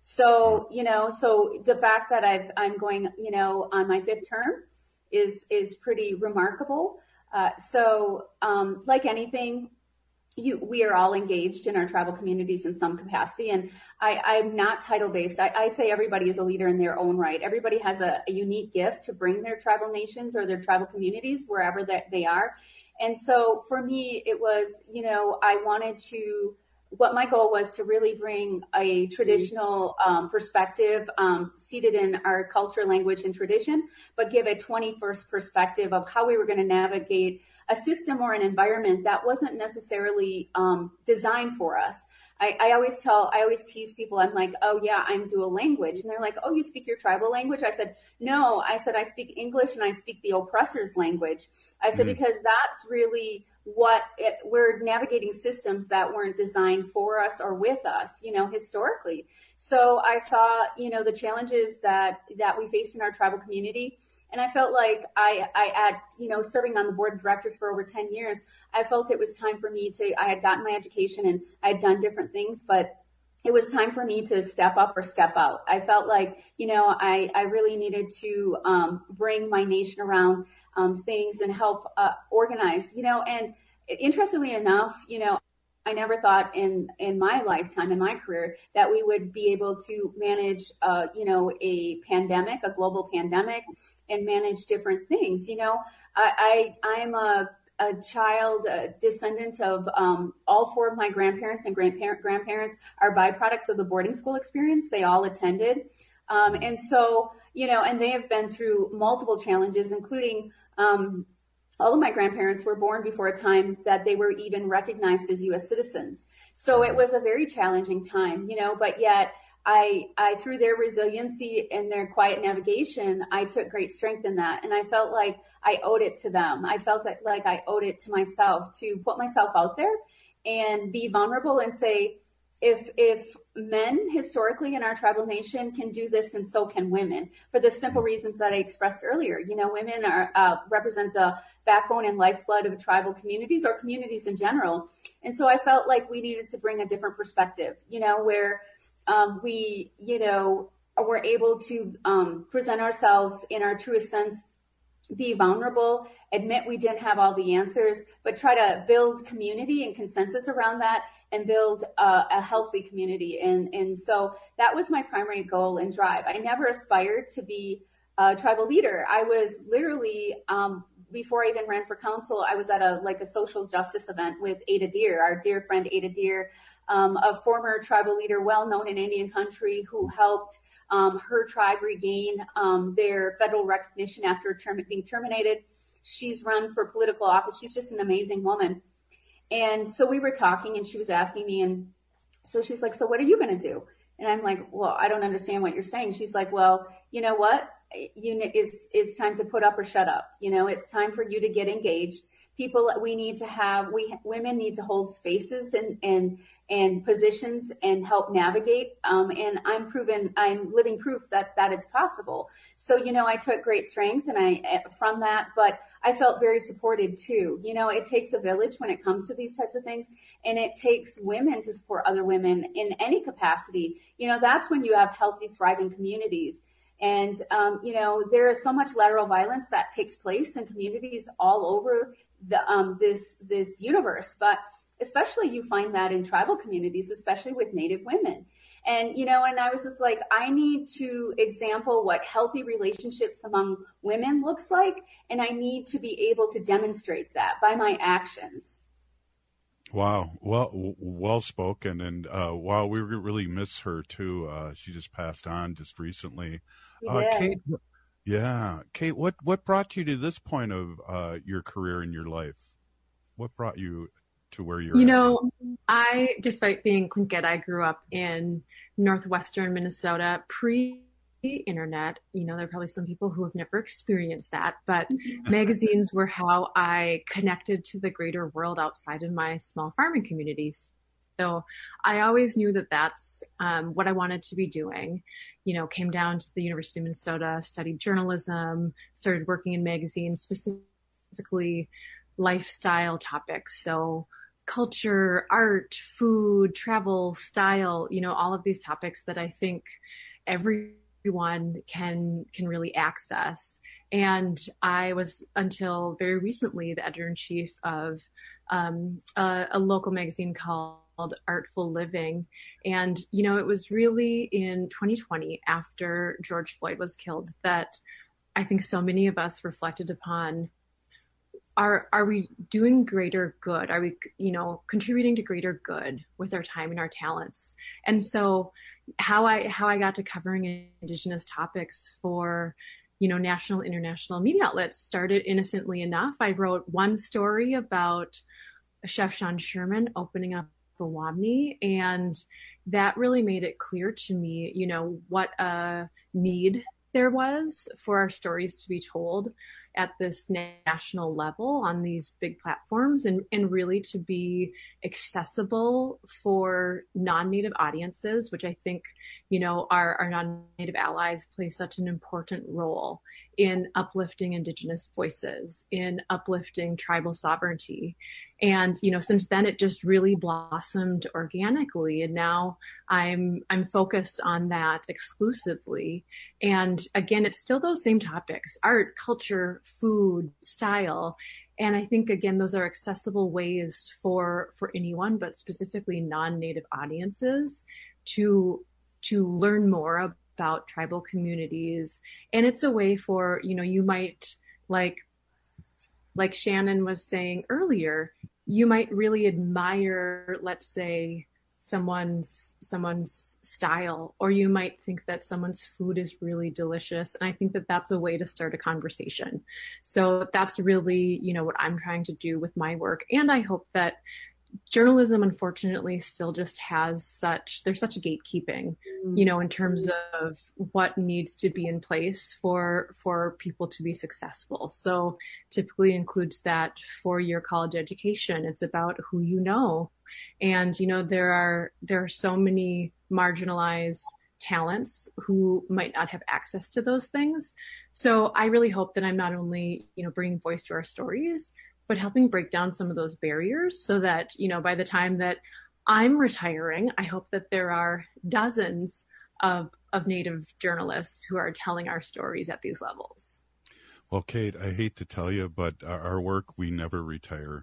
So, you know, so the fact that I've, I'm going, you know, on my fifth term is, is pretty remarkable. Uh, so, um, like anything, you, we are all engaged in our tribal communities in some capacity. And I, I'm not title based. I, I say everybody is a leader in their own right. Everybody has a, a unique gift to bring their tribal nations or their tribal communities wherever that they are. And so for me, it was, you know, I wanted to, what my goal was to really bring a traditional um, perspective um, seated in our culture, language, and tradition, but give a twenty-first perspective of how we were going to navigate a system or an environment that wasn't necessarily um, designed for us. I, I always tell, I always tease people, I'm like, oh yeah, I'm dual language. And they're like, oh, you speak your tribal language? I said, no, I said, I speak English and I speak the oppressor's language. I said, mm-hmm. because that's really what it, we're navigating systems that weren't designed for us or with us, you know, historically. So I saw, you know, the challenges that, that we faced in our tribal community. And I felt like I, I had, you know, serving on the board of directors for over ten years, I felt it was time for me to, I had gotten my education and I had done different things, but it was time for me to step up or step out. I felt like, you know, I, I really needed to um, bring my nation around um, things and help uh, organize, you know, and interestingly enough, you know, I never thought in, in my lifetime, in my career, that we would be able to manage, uh, you know, a pandemic, a global pandemic, and manage different things. You know, I, I I'm a, a child, a descendant of um, all four of my grandparents and grandparent grandparents are byproducts of the boarding school experience. They all attended. Um, and so, you know, and they have been through multiple challenges, including um, all of my grandparents were born before a time that they were even recognized as U S citizens. So it was a very challenging time, you know, but yet I, I, through their resiliency and their quiet navigation, I took great strength in that. And I felt like I owed it to them. I felt like I owed it to myself to put myself out there and be vulnerable and say, if, if men historically in our tribal nation can do this, and so can women, for the simple reasons that I expressed earlier. You know, women are, uh, represent the backbone and lifeblood of tribal communities or communities in general. And so I felt like we needed to bring a different perspective, you know, where um, we, you know, were able to um, present ourselves in our truest sense, be vulnerable, admit we didn't have all the answers, but try to build community and consensus around that and build a, a healthy community. And, and so that was my primary goal and drive. I never aspired to be a tribal leader. I was literally, um, before I even ran for council, I was at a like a social justice event with Ada Deer, our dear friend Ada Deer, um, a former tribal leader, well known in Indian country, who helped Um, her tribe regain um, their federal recognition after term- being terminated. She's run for political office. She's just an amazing woman. And so we were talking and she was asking me, and so she's like, so what are you going to do? And I'm like, well, I don't understand what you're saying. She's like, well, you know what? You know, it's, it's time to put up or shut up. You know, it's time for you to get engaged. People, we need to have, we women need to hold spaces and and and positions and help navigate. Um, and I'm proven, I'm living proof that that it's possible. So, you know, I took great strength and I from that, but I felt very supported too. You know, it takes a village when it comes to these types of things, and it takes women to support other women in any capacity. You know, that's when you have healthy, thriving communities. And, um, you know, there is so much lateral violence that takes place in communities all over the, um, this, this universe, but especially you find that in tribal communities, especially with Native women. And, you know, and I was just like, I need to example what healthy relationships among women looks like. And I need to be able to demonstrate that by my actions. Wow. Well, well spoken. And, uh, wow, we really miss her too. Uh, she just passed on just recently. Uh, Kate, yeah. Kate, what, what brought you to this point of, uh, your career in your life? What brought you to where you're You at? know, I, despite being Tlingit, I grew up in northwestern Minnesota pre-internet. You know, there are probably some people who have never experienced that, but magazines were how I connected to the greater world outside of my small farming communities. So I always knew that that's um, what I wanted to be doing. You know, came down to the University of Minnesota, studied journalism, started working in magazines, specifically lifestyle topics. So culture, art, food, travel, style, you know, all of these topics that I think everyone can can really access. And I was, until very recently, the editor-in-chief of um, a, a local magazine called Artful Living. And, you know, it was really in twenty twenty, after George Floyd was killed, that I think so many of us reflected upon, Are are we doing greater good? Are we, you know, contributing to greater good with our time and our talents? And so how I how I got to covering Indigenous topics for, you know, national, international media outlets started innocently enough. I wrote one story about Chef Sean Sherman opening up the Wamni, and that really made it clear to me, you know, what a need there was for our stories to be told at this national level on these big platforms, and, and really to be accessible for non-Native audiences, which I think, you know, our, our non-Native allies play such an important role in uplifting Indigenous voices, in uplifting tribal sovereignty. And, you know, since then it just really blossomed organically. And now I'm, I'm focused on that exclusively. And again, it's still those same topics: art, culture, food, style. And I think, again, those are accessible ways for, for anyone, but specifically non-Native audiences to, to learn more about tribal communities. And it's a way for, you know, you might, like, like Shannon was saying earlier, you might really admire, let's say, someone's someone's style, or you might think that someone's food is really delicious. And I think that that's a way to start a conversation. So that's really, you know, what I'm trying to do with my work. And I hope that journalism, unfortunately, still just has such, there's such gatekeeping, you know, in terms of what needs to be in place for, for people to be successful. So typically includes that four-year college education. It's about who you know. And, you know, there are, there are so many marginalized talents who might not have access to those things. So I really hope that I'm not only, you know, bringing voice to our stories, but helping break down some of those barriers so that, you know, by the time that I'm retiring. I hope that there are dozens of, of Native journalists who are telling our stories at these levels. Well, Kate, I hate to tell you, but our work, we never retire.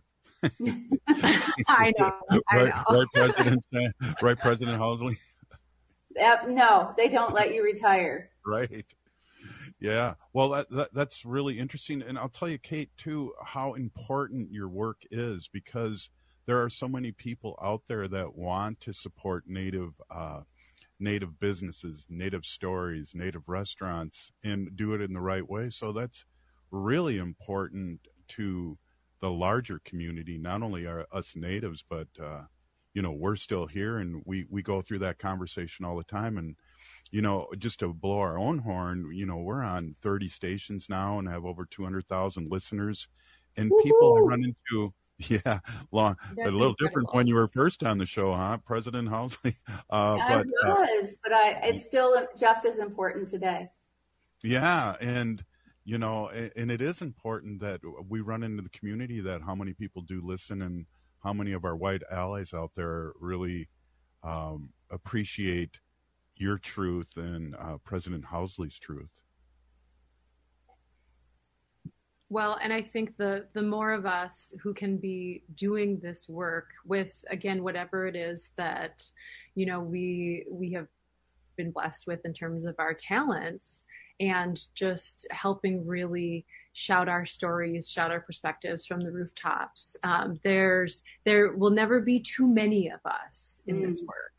I know. I right, know. right, President, right, President Housley? Uh, no, they don't let you retire. Right. Yeah. Well, that, that that's really interesting. And I'll tell you, Kate, too, how important your work is, because there are so many people out there that want to support Native uh, Native businesses, Native stories, Native restaurants, and do it in the right way. So that's really important to the larger community, not only are us Natives, but, uh, you know, we're still here, and we, we go through that conversation all the time. And, you know, just to blow our own horn, you know, we're on thirty stations now and have over two hundred thousand listeners. And Woo-hoo! People I run into, yeah, long, a little incredible. Different when you were first on the show, huh, President Housley? Uh, I but, was, uh, but I, it's still just as important today. Yeah, and, you know, and, and it is important that we run into the community, that how many people do listen and how many of our white allies out there really um, appreciate your truth and uh, President Housley's truth. Well, and I think the the more of us who can be doing this work with, again, whatever it is that, you know, we we have been blessed with in terms of our talents, and just helping really shout our stories, shout our perspectives from the rooftops. Um, there's there will never be too many of us in mm. this work.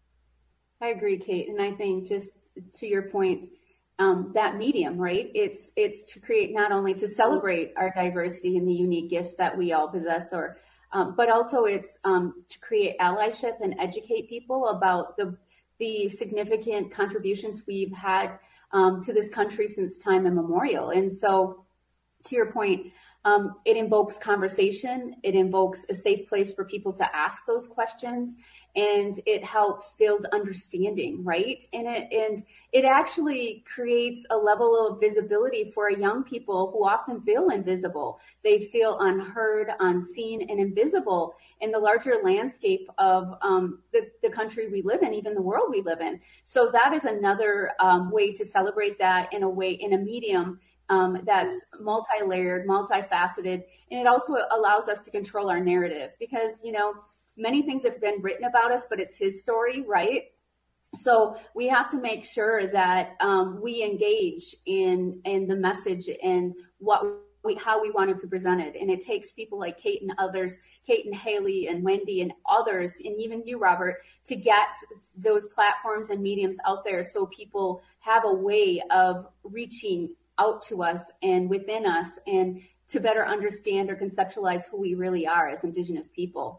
I agree, Kate. And I think, just to your point, um, that medium, right? It's it's to create, not only to celebrate our diversity and the unique gifts that we all possess, or um, but also it's um, to create allyship and educate people about the the significant contributions we've had um, to this country since time immemorial. And so, to your point, um, it invokes conversation. It invokes a safe place for people to ask those questions, and it helps build understanding, right? And it and it actually creates a level of visibility for young people who often feel invisible. They feel unheard, unseen, and invisible in the larger landscape of um, the, the country we live in, even the world we live in. So that is another um, way to celebrate that in a way, in a medium Um, that's multi-layered, multifaceted, and it also allows us to control our narrative, because, you know, many things have been written about us, but it's his story, right? So we have to make sure that um, we engage in in the message and what we, how we want to be presented. And it takes people like Kate and others, Kate and Haley and Wendy and others, and even you, Robert, to get those platforms and mediums out there so people have a way of reaching out to us and within us, and to better understand or conceptualize who we really are as Indigenous people.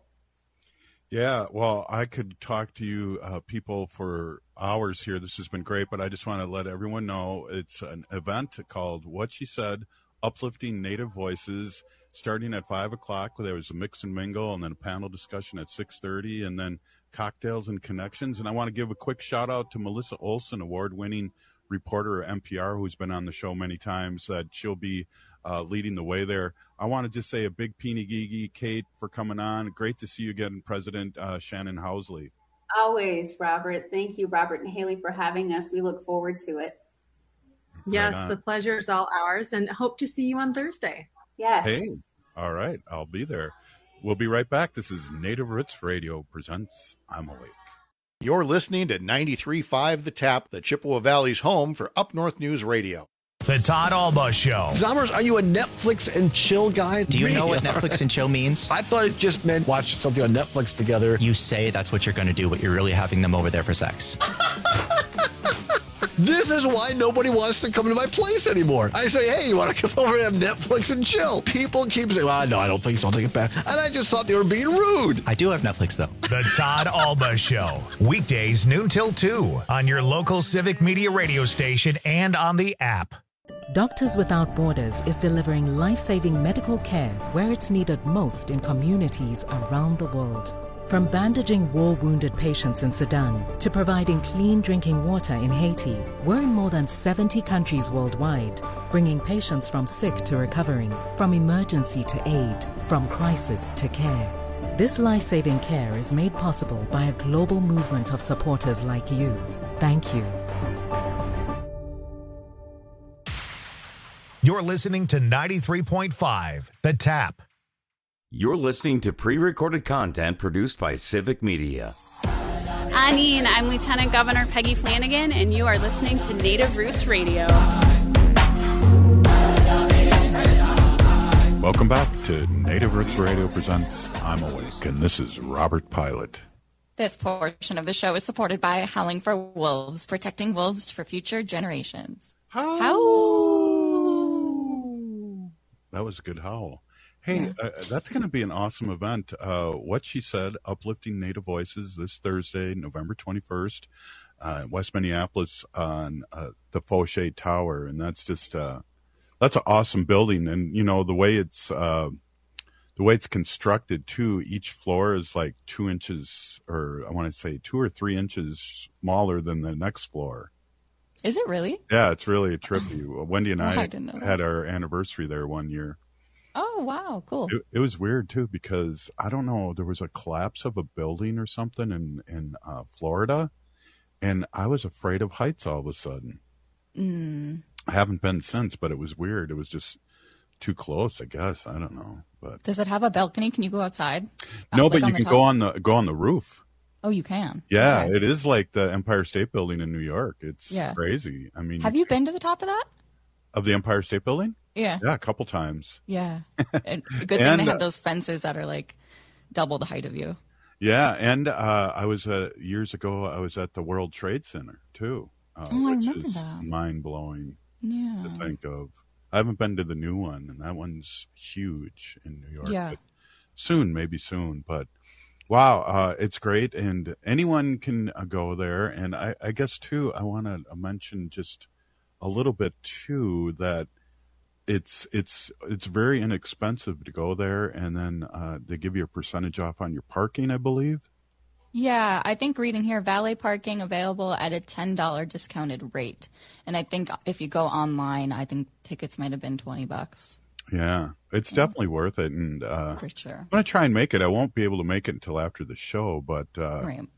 Yeah, well, I could talk to you uh, people for hours here. This has been great, but I just want to let everyone know it's an event called What She Said, Uplifting Native Voices, starting at five o'clock. There was a mix and mingle, and then a panel discussion at six thirty, and then cocktails and connections. And I want to give a quick shout out to Melissa Olson, award-winning reporter at N P R, who's been on the show many times, that she'll be uh, leading the way there. I want to just say a big peeny-gee, Kate, for coming on. Great to see you again, President uh, Shannon Housley. Always, Robert. Thank you, Robert and Haley, for having us. We look forward to it. Yes, right the pleasure is all ours, and hope to see you on Thursday. Yes. Hey, all right, I'll be there. We'll be right back. This is Native Roots Radio presents I'm Awake. You're listening to ninety-three point five The Tap, the Chippewa Valley's home for Up North News Radio. The Todd Alba Show. Zommers, are you a Netflix and chill guy? Do you know what Netflix and chill means? I thought it just meant watch something on Netflix together. You say that's what you're going to do, but you're really having them over there for sex. This is why nobody wants to come to my place anymore. I say, hey, you want to come over and have Netflix and chill? People keep saying, well, no, I don't think so. I'll take it back. And I just thought they were being rude. I do have Netflix, though. The Todd Alba Show. Weekdays, noon till two on your local Civic Media radio station and on the app. Doctors Without Borders is delivering life-saving medical care where it's needed most in communities around the world. From bandaging war-wounded patients in Sudan to providing clean drinking water in Haiti, we're in more than seventy countries worldwide, bringing patients from sick to recovering, from emergency to aid, from crisis to care. This life-saving care is made possible by a global movement of supporters like you. Thank you. You're listening to ninety-three point five, The Tap. You're listening to pre-recorded content produced by Civic Media. Anine, I'm Lieutenant Governor Peggy Flanagan, and you are listening to Native Roots Radio. Welcome back to Native Roots Radio presents I'm Awake, and this is Robert Pilot. This portion of the show is supported by Howling for Wolves, protecting wolves for future generations. Howl! Howl! That was a good howl. Hey, uh, that's going to be an awesome event. Uh, What She Said, Uplifting Native Voices, this Thursday, November twenty-first, uh, West Minneapolis on uh, the Fauché Tower. And that's just, uh, that's an awesome building. And, you know, the way it's, uh, the way it's constructed too, each floor is like two inches, or I want to say two or three inches smaller than the next floor. Is it really? Yeah, it's really trippy. Wendy and Oh, I, I didn't know that. had our anniversary there one year. Oh, wow. Cool. It, it was weird too, because I don't know, there was a collapse of a building or something in, in uh, Florida. And I was afraid of heights all of a sudden. Mm. I haven't been since, but it was weird. It was just too close, I guess. I don't know. But Does it have a balcony? Can you go outside? no, Uh, like but on you the can top? go on the, go on the roof. Oh, you can? Yeah. Okay. It is like the Empire State Building in New York. It's Yeah. crazy. I mean, Have you been to the top of that? of the Empire State Building? Yeah. Yeah. A couple times. Yeah. And good thing And, they uh, have those fences that are like double the height of you. Yeah, and uh, I was uh, years ago. I was at the World Trade Center too, uh, Oh, I which remember is that. mind blowing Yeah. to think of. I haven't been to the new one, and that one's huge in New York. Yeah. But soon, maybe soon. But wow, uh, it's great, and anyone can uh, go there. And I, I guess too, I want to mention just a little bit too that it's it's it's very inexpensive to go there, and then uh, they give you a percentage off on your parking, I believe. Yeah, I think reading here, valet parking available at a ten dollars discounted rate. And I think if you go online, I think tickets might have been twenty bucks. Yeah, it's definitely worth it, and uh, For sure. I'm gonna try and make it. I won't be able to make it until after the show, but uh, Right.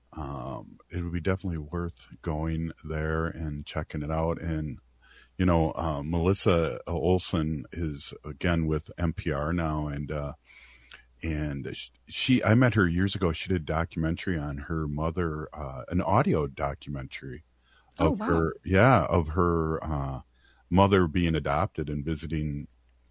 um, it would be definitely worth going there and checking it out. And you know, uh, Melissa Olson is again with N P R now, and uh, and she, I met her years ago. She did a documentary on her mother, uh, an audio documentary Oh, of wow. her, yeah, of her uh, mother being adopted and visiting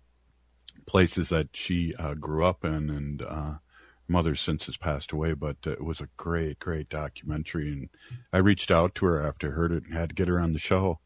places that she uh, grew up in, and uh, her mother since has passed away, but uh, it was a great, great documentary. And I reached out to her after I heard it and had to get her on the show.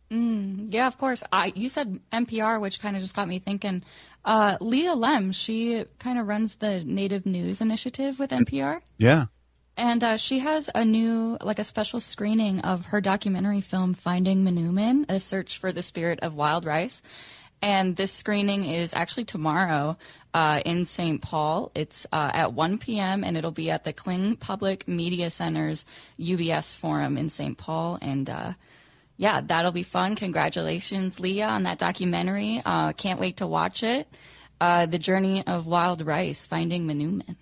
Mm, yeah, of course. I you said N P R, which kind of just got me thinking. Uh, Leah Lem, she kind of runs the Native News Initiative with N P R. Yeah. And uh, she has a new, like a special screening of her documentary film, Finding Manoomin, A Search for the Spirit of Wild Rice. And this screening is actually tomorrow uh, in Saint Paul. It's uh, at one p.m. and it'll be at the Kling Public Media Center's U B S Forum in Saint Paul. And uh, yeah, that'll be fun. Congratulations, Leah, on that documentary. Uh, can't wait to watch it. Uh, the Journey of Wild Rice, Finding Manoomin.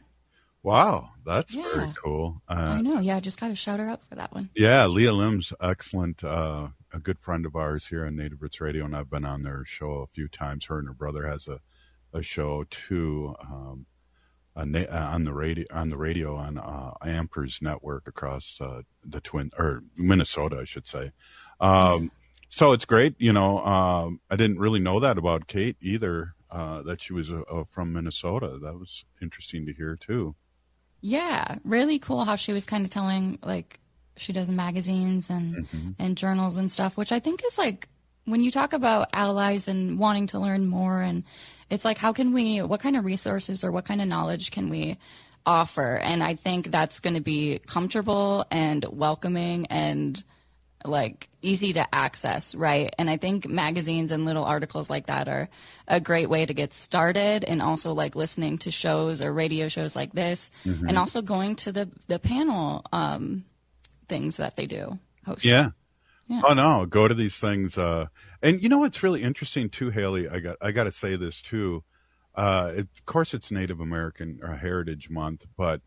Wow, that's Yeah. very cool. Uh, I know. Yeah, just got to shout her up for that one. Yeah, Leah Lim's excellent. Uh, a good friend of ours here on Native Roots Radio, and I've been on their show a few times. Her and her brother has a, a show too, um, a na- uh, on the radio on the radio on uh, Ampers Network across uh, the Twin or Minnesota, I should say. Um, so it's great. You know, um, I didn't really know that about Kate either. Uh, that she was uh, uh, from Minnesota. That was interesting to hear too. Yeah, really cool how she was kind of telling, like, she does magazines and, Mm-hmm. and journals and stuff, which I think is like, when you talk about allies and wanting to learn more, and it's like, how can we, what kind of resources or what kind of knowledge can we offer? And I think that's going to be comfortable and welcoming and like easy to access, right? And I think magazines and little articles like that are a great way to get started, and also like listening to shows or radio shows like this, Mhm. and also going to the the panel um, things that they do. Host. Yeah. Yeah. Oh no, go to these things. Uh, and you know what's really interesting too, Haley? I got I got to say this too. Uh, it, of course, it's Native American or Heritage Month, but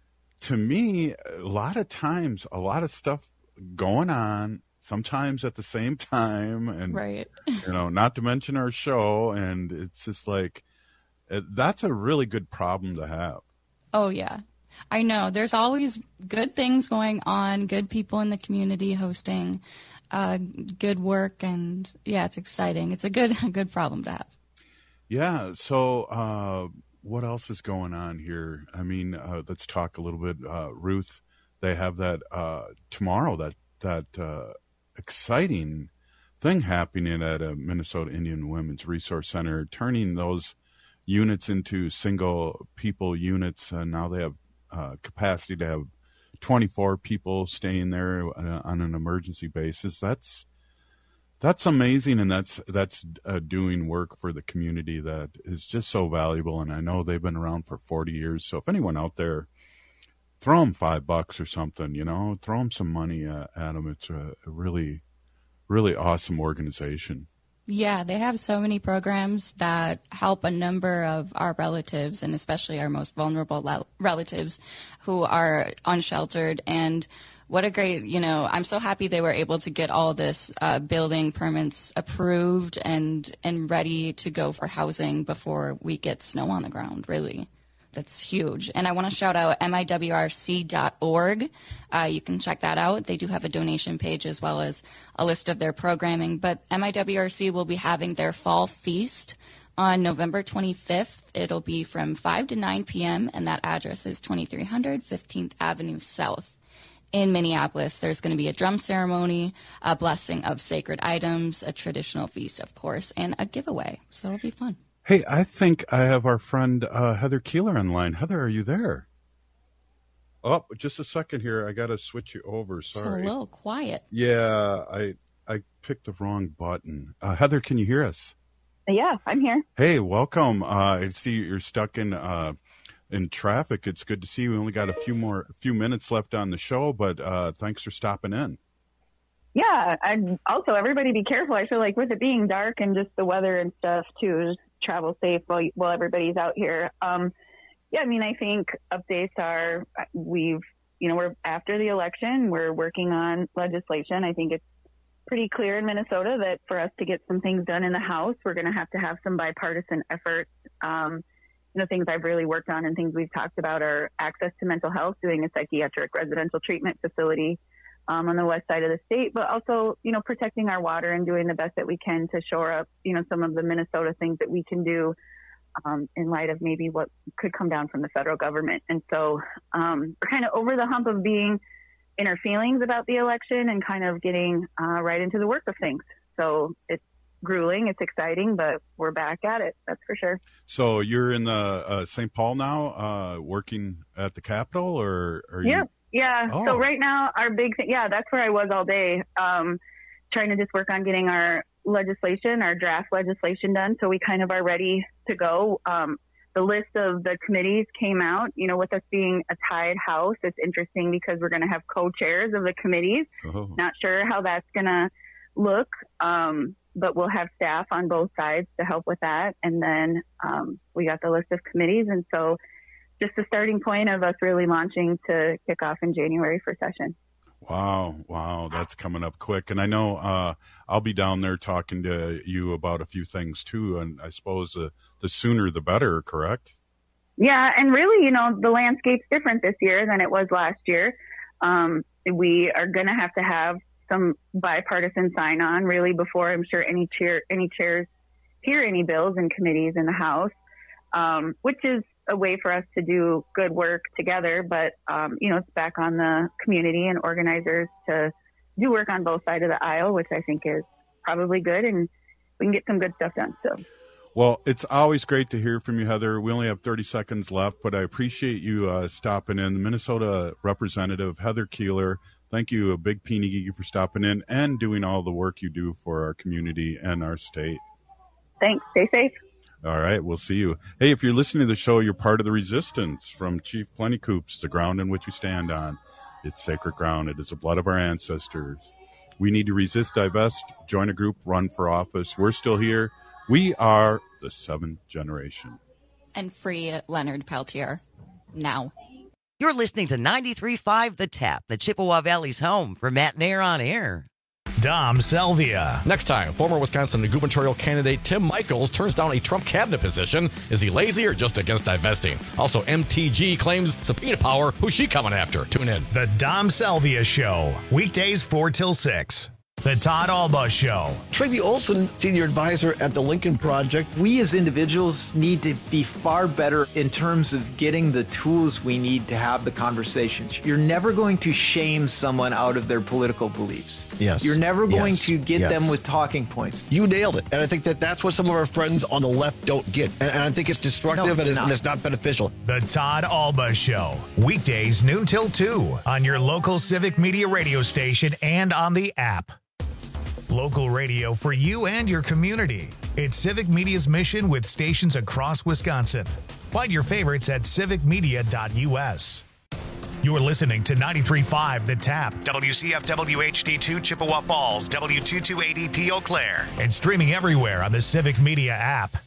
to me, a lot of times, a lot of stuff going on, sometimes at the same time, and right. you know, not to mention our show, and it's just like it, that's a really good problem to have. Oh yeah, I know. There's always good things going on, good people in the community hosting, uh, good work, and yeah, it's exciting. It's a good, a good problem to have. Yeah. So, uh, what else is going on here? I mean, uh, let's talk a little bit. Uh, Ruth, they have that uh, tomorrow. That that uh, exciting thing happening at a Minnesota Indian Women's Resource Center, turning those units into single people units. And now they have uh, capacity to have twenty-four people staying there uh, on an emergency basis. That's That's amazing, and that's that's uh, doing work for the community that is just so valuable. And I know they've been around for forty years. So if anyone out there, throw them five bucks or something, you know, throw them some money uh, at them. It's a, a really, really awesome organization. Yeah, they have so many programs that help a number of our relatives, and especially our most vulnerable le- relatives who are unsheltered. And what a great, you know, I'm so happy they were able to get all this uh, building permits approved and, and ready to go for housing before we get snow on the ground, really. That's huge. And I want to shout out M I W R C dot org. Uh, you can check that out. They do have a donation page as well as a list of their programming. But M I W R C will be having their fall feast on November twenty-fifth. It'll be from five to nine p.m., and that address is twenty-three hundred fifteenth Avenue South. In Minneapolis, there's going to be a drum ceremony, a blessing of sacred items, a traditional feast, of course, and a giveaway. So it'll be fun. Hey, I think I have our friend uh, Heather Keeler online. Heather, are you there? Oh, just a second here. I got to switch you over. Sorry. It's a little quiet. Yeah, I I picked the wrong button. Uh, Heather, can you hear us? Yeah, I'm here. Hey, welcome. Uh, I see you're stuck in uh, in traffic. It's good to see you. We only got a few more, a few minutes left on the show, but uh, thanks for stopping in. Yeah, and also everybody be careful. I feel like with it being dark and just the weather and stuff too, just travel safe while while everybody's out here. Um, yeah, I mean, I think updates are we've, you know, we're after the election, we're working on legislation. I think it's pretty clear in Minnesota that for us to get some things done in the House, we're going to have to have some bipartisan efforts. Um, you know, things I've really worked on and things we've talked about are access to mental health, doing a psychiatric residential treatment facility um, on the west side of the state, but also, you know, protecting our water and doing the best that we can to shore up, you know, some of the Minnesota things that we can do um, in light of maybe what could come down from the federal government. And so um, we're kind of over the hump of being in our feelings about the election and kind of getting uh, right into the work of things. So it's grueling, it's exciting, but we're back at it. That's for sure. So you're in the uh, Saint Paul now, uh, working at the Capitol, or are you? Yeah, yeah. Oh. So right now, our big thing, yeah, that's where I was all day, um, trying to just work on getting our legislation, our draft legislation done. So we kind of are ready to go. Um, the list of the committees came out, you know, with us being a tied house. It's interesting because we're going to have co-chairs of the committees. Oh. Not sure how that's going to look. Um, but we'll have staff on both sides to help with that. And then um, we got the list of committees. And so just the starting point of us really launching to kick off in January for session. Wow. Wow. That's coming up quick. And I know uh, I'll be down there talking to you about a few things too. And I suppose uh, the sooner the better, correct? Yeah. And really, you know, the landscape's different this year than it was last year. Um, we are going to have to have some bipartisan sign on really before I'm sure any chair, any chairs hear any bills in committees in the House, um, which is a way for us to do good work together. But, um, you know, it's back on the community and organizers to do work on both sides of the aisle, which I think is probably good. And we can get some good stuff done. So. Well, it's always great to hear from you, Heather. We only have thirty seconds left, but I appreciate you uh, stopping in. The Minnesota representative, Heather Keeler, thank you, a big Peenigee, for stopping in and doing all the work you do for our community and our state. Thanks. Stay safe. All right, we'll see you. Hey, if you're listening to the show, you're part of the resistance from Chief Plentycoops, the ground in which we stand on. It's sacred ground. It is the blood of our ancestors. We need to resist, divest, join a group, run for office. We're still here. We are the seventh generation. and free Leonard Peltier now. You're listening to ninety-three point five The Tap, the Chippewa Valley's home for Matt Nair on Air. Dom Selvia. Next time, former Wisconsin gubernatorial candidate Tim Michaels turns down a Trump cabinet position. Is he lazy or just against divesting? Also, M T G claims subpoena power. Who's she coming after? Tune in. The Dom Selvia Show, weekdays four till six. The Todd Alba Show. Tracy Olson, senior advisor at the Lincoln Project. We as individuals need to be far better in terms of getting the tools we need to have the conversations. You're never going to shame someone out of their political beliefs. Yes. You're never going yes. to get yes. them with talking points. You nailed it. And I think that that's what some of our friends on the left don't get. And, and I think it's destructive no, and, it's, and it's not beneficial. The Todd Alba Show. Weekdays noon till two on your local Civic Media radio station and on the app. Local radio for you and your community. It's Civic Media's mission with stations across Wisconsin. Find your favorites at civic media dot u s. You're listening to ninety-three point five The Tap, W C F W H D two Chippewa Falls, W two two eight E P Eau Claire, and streaming everywhere on the Civic Media app.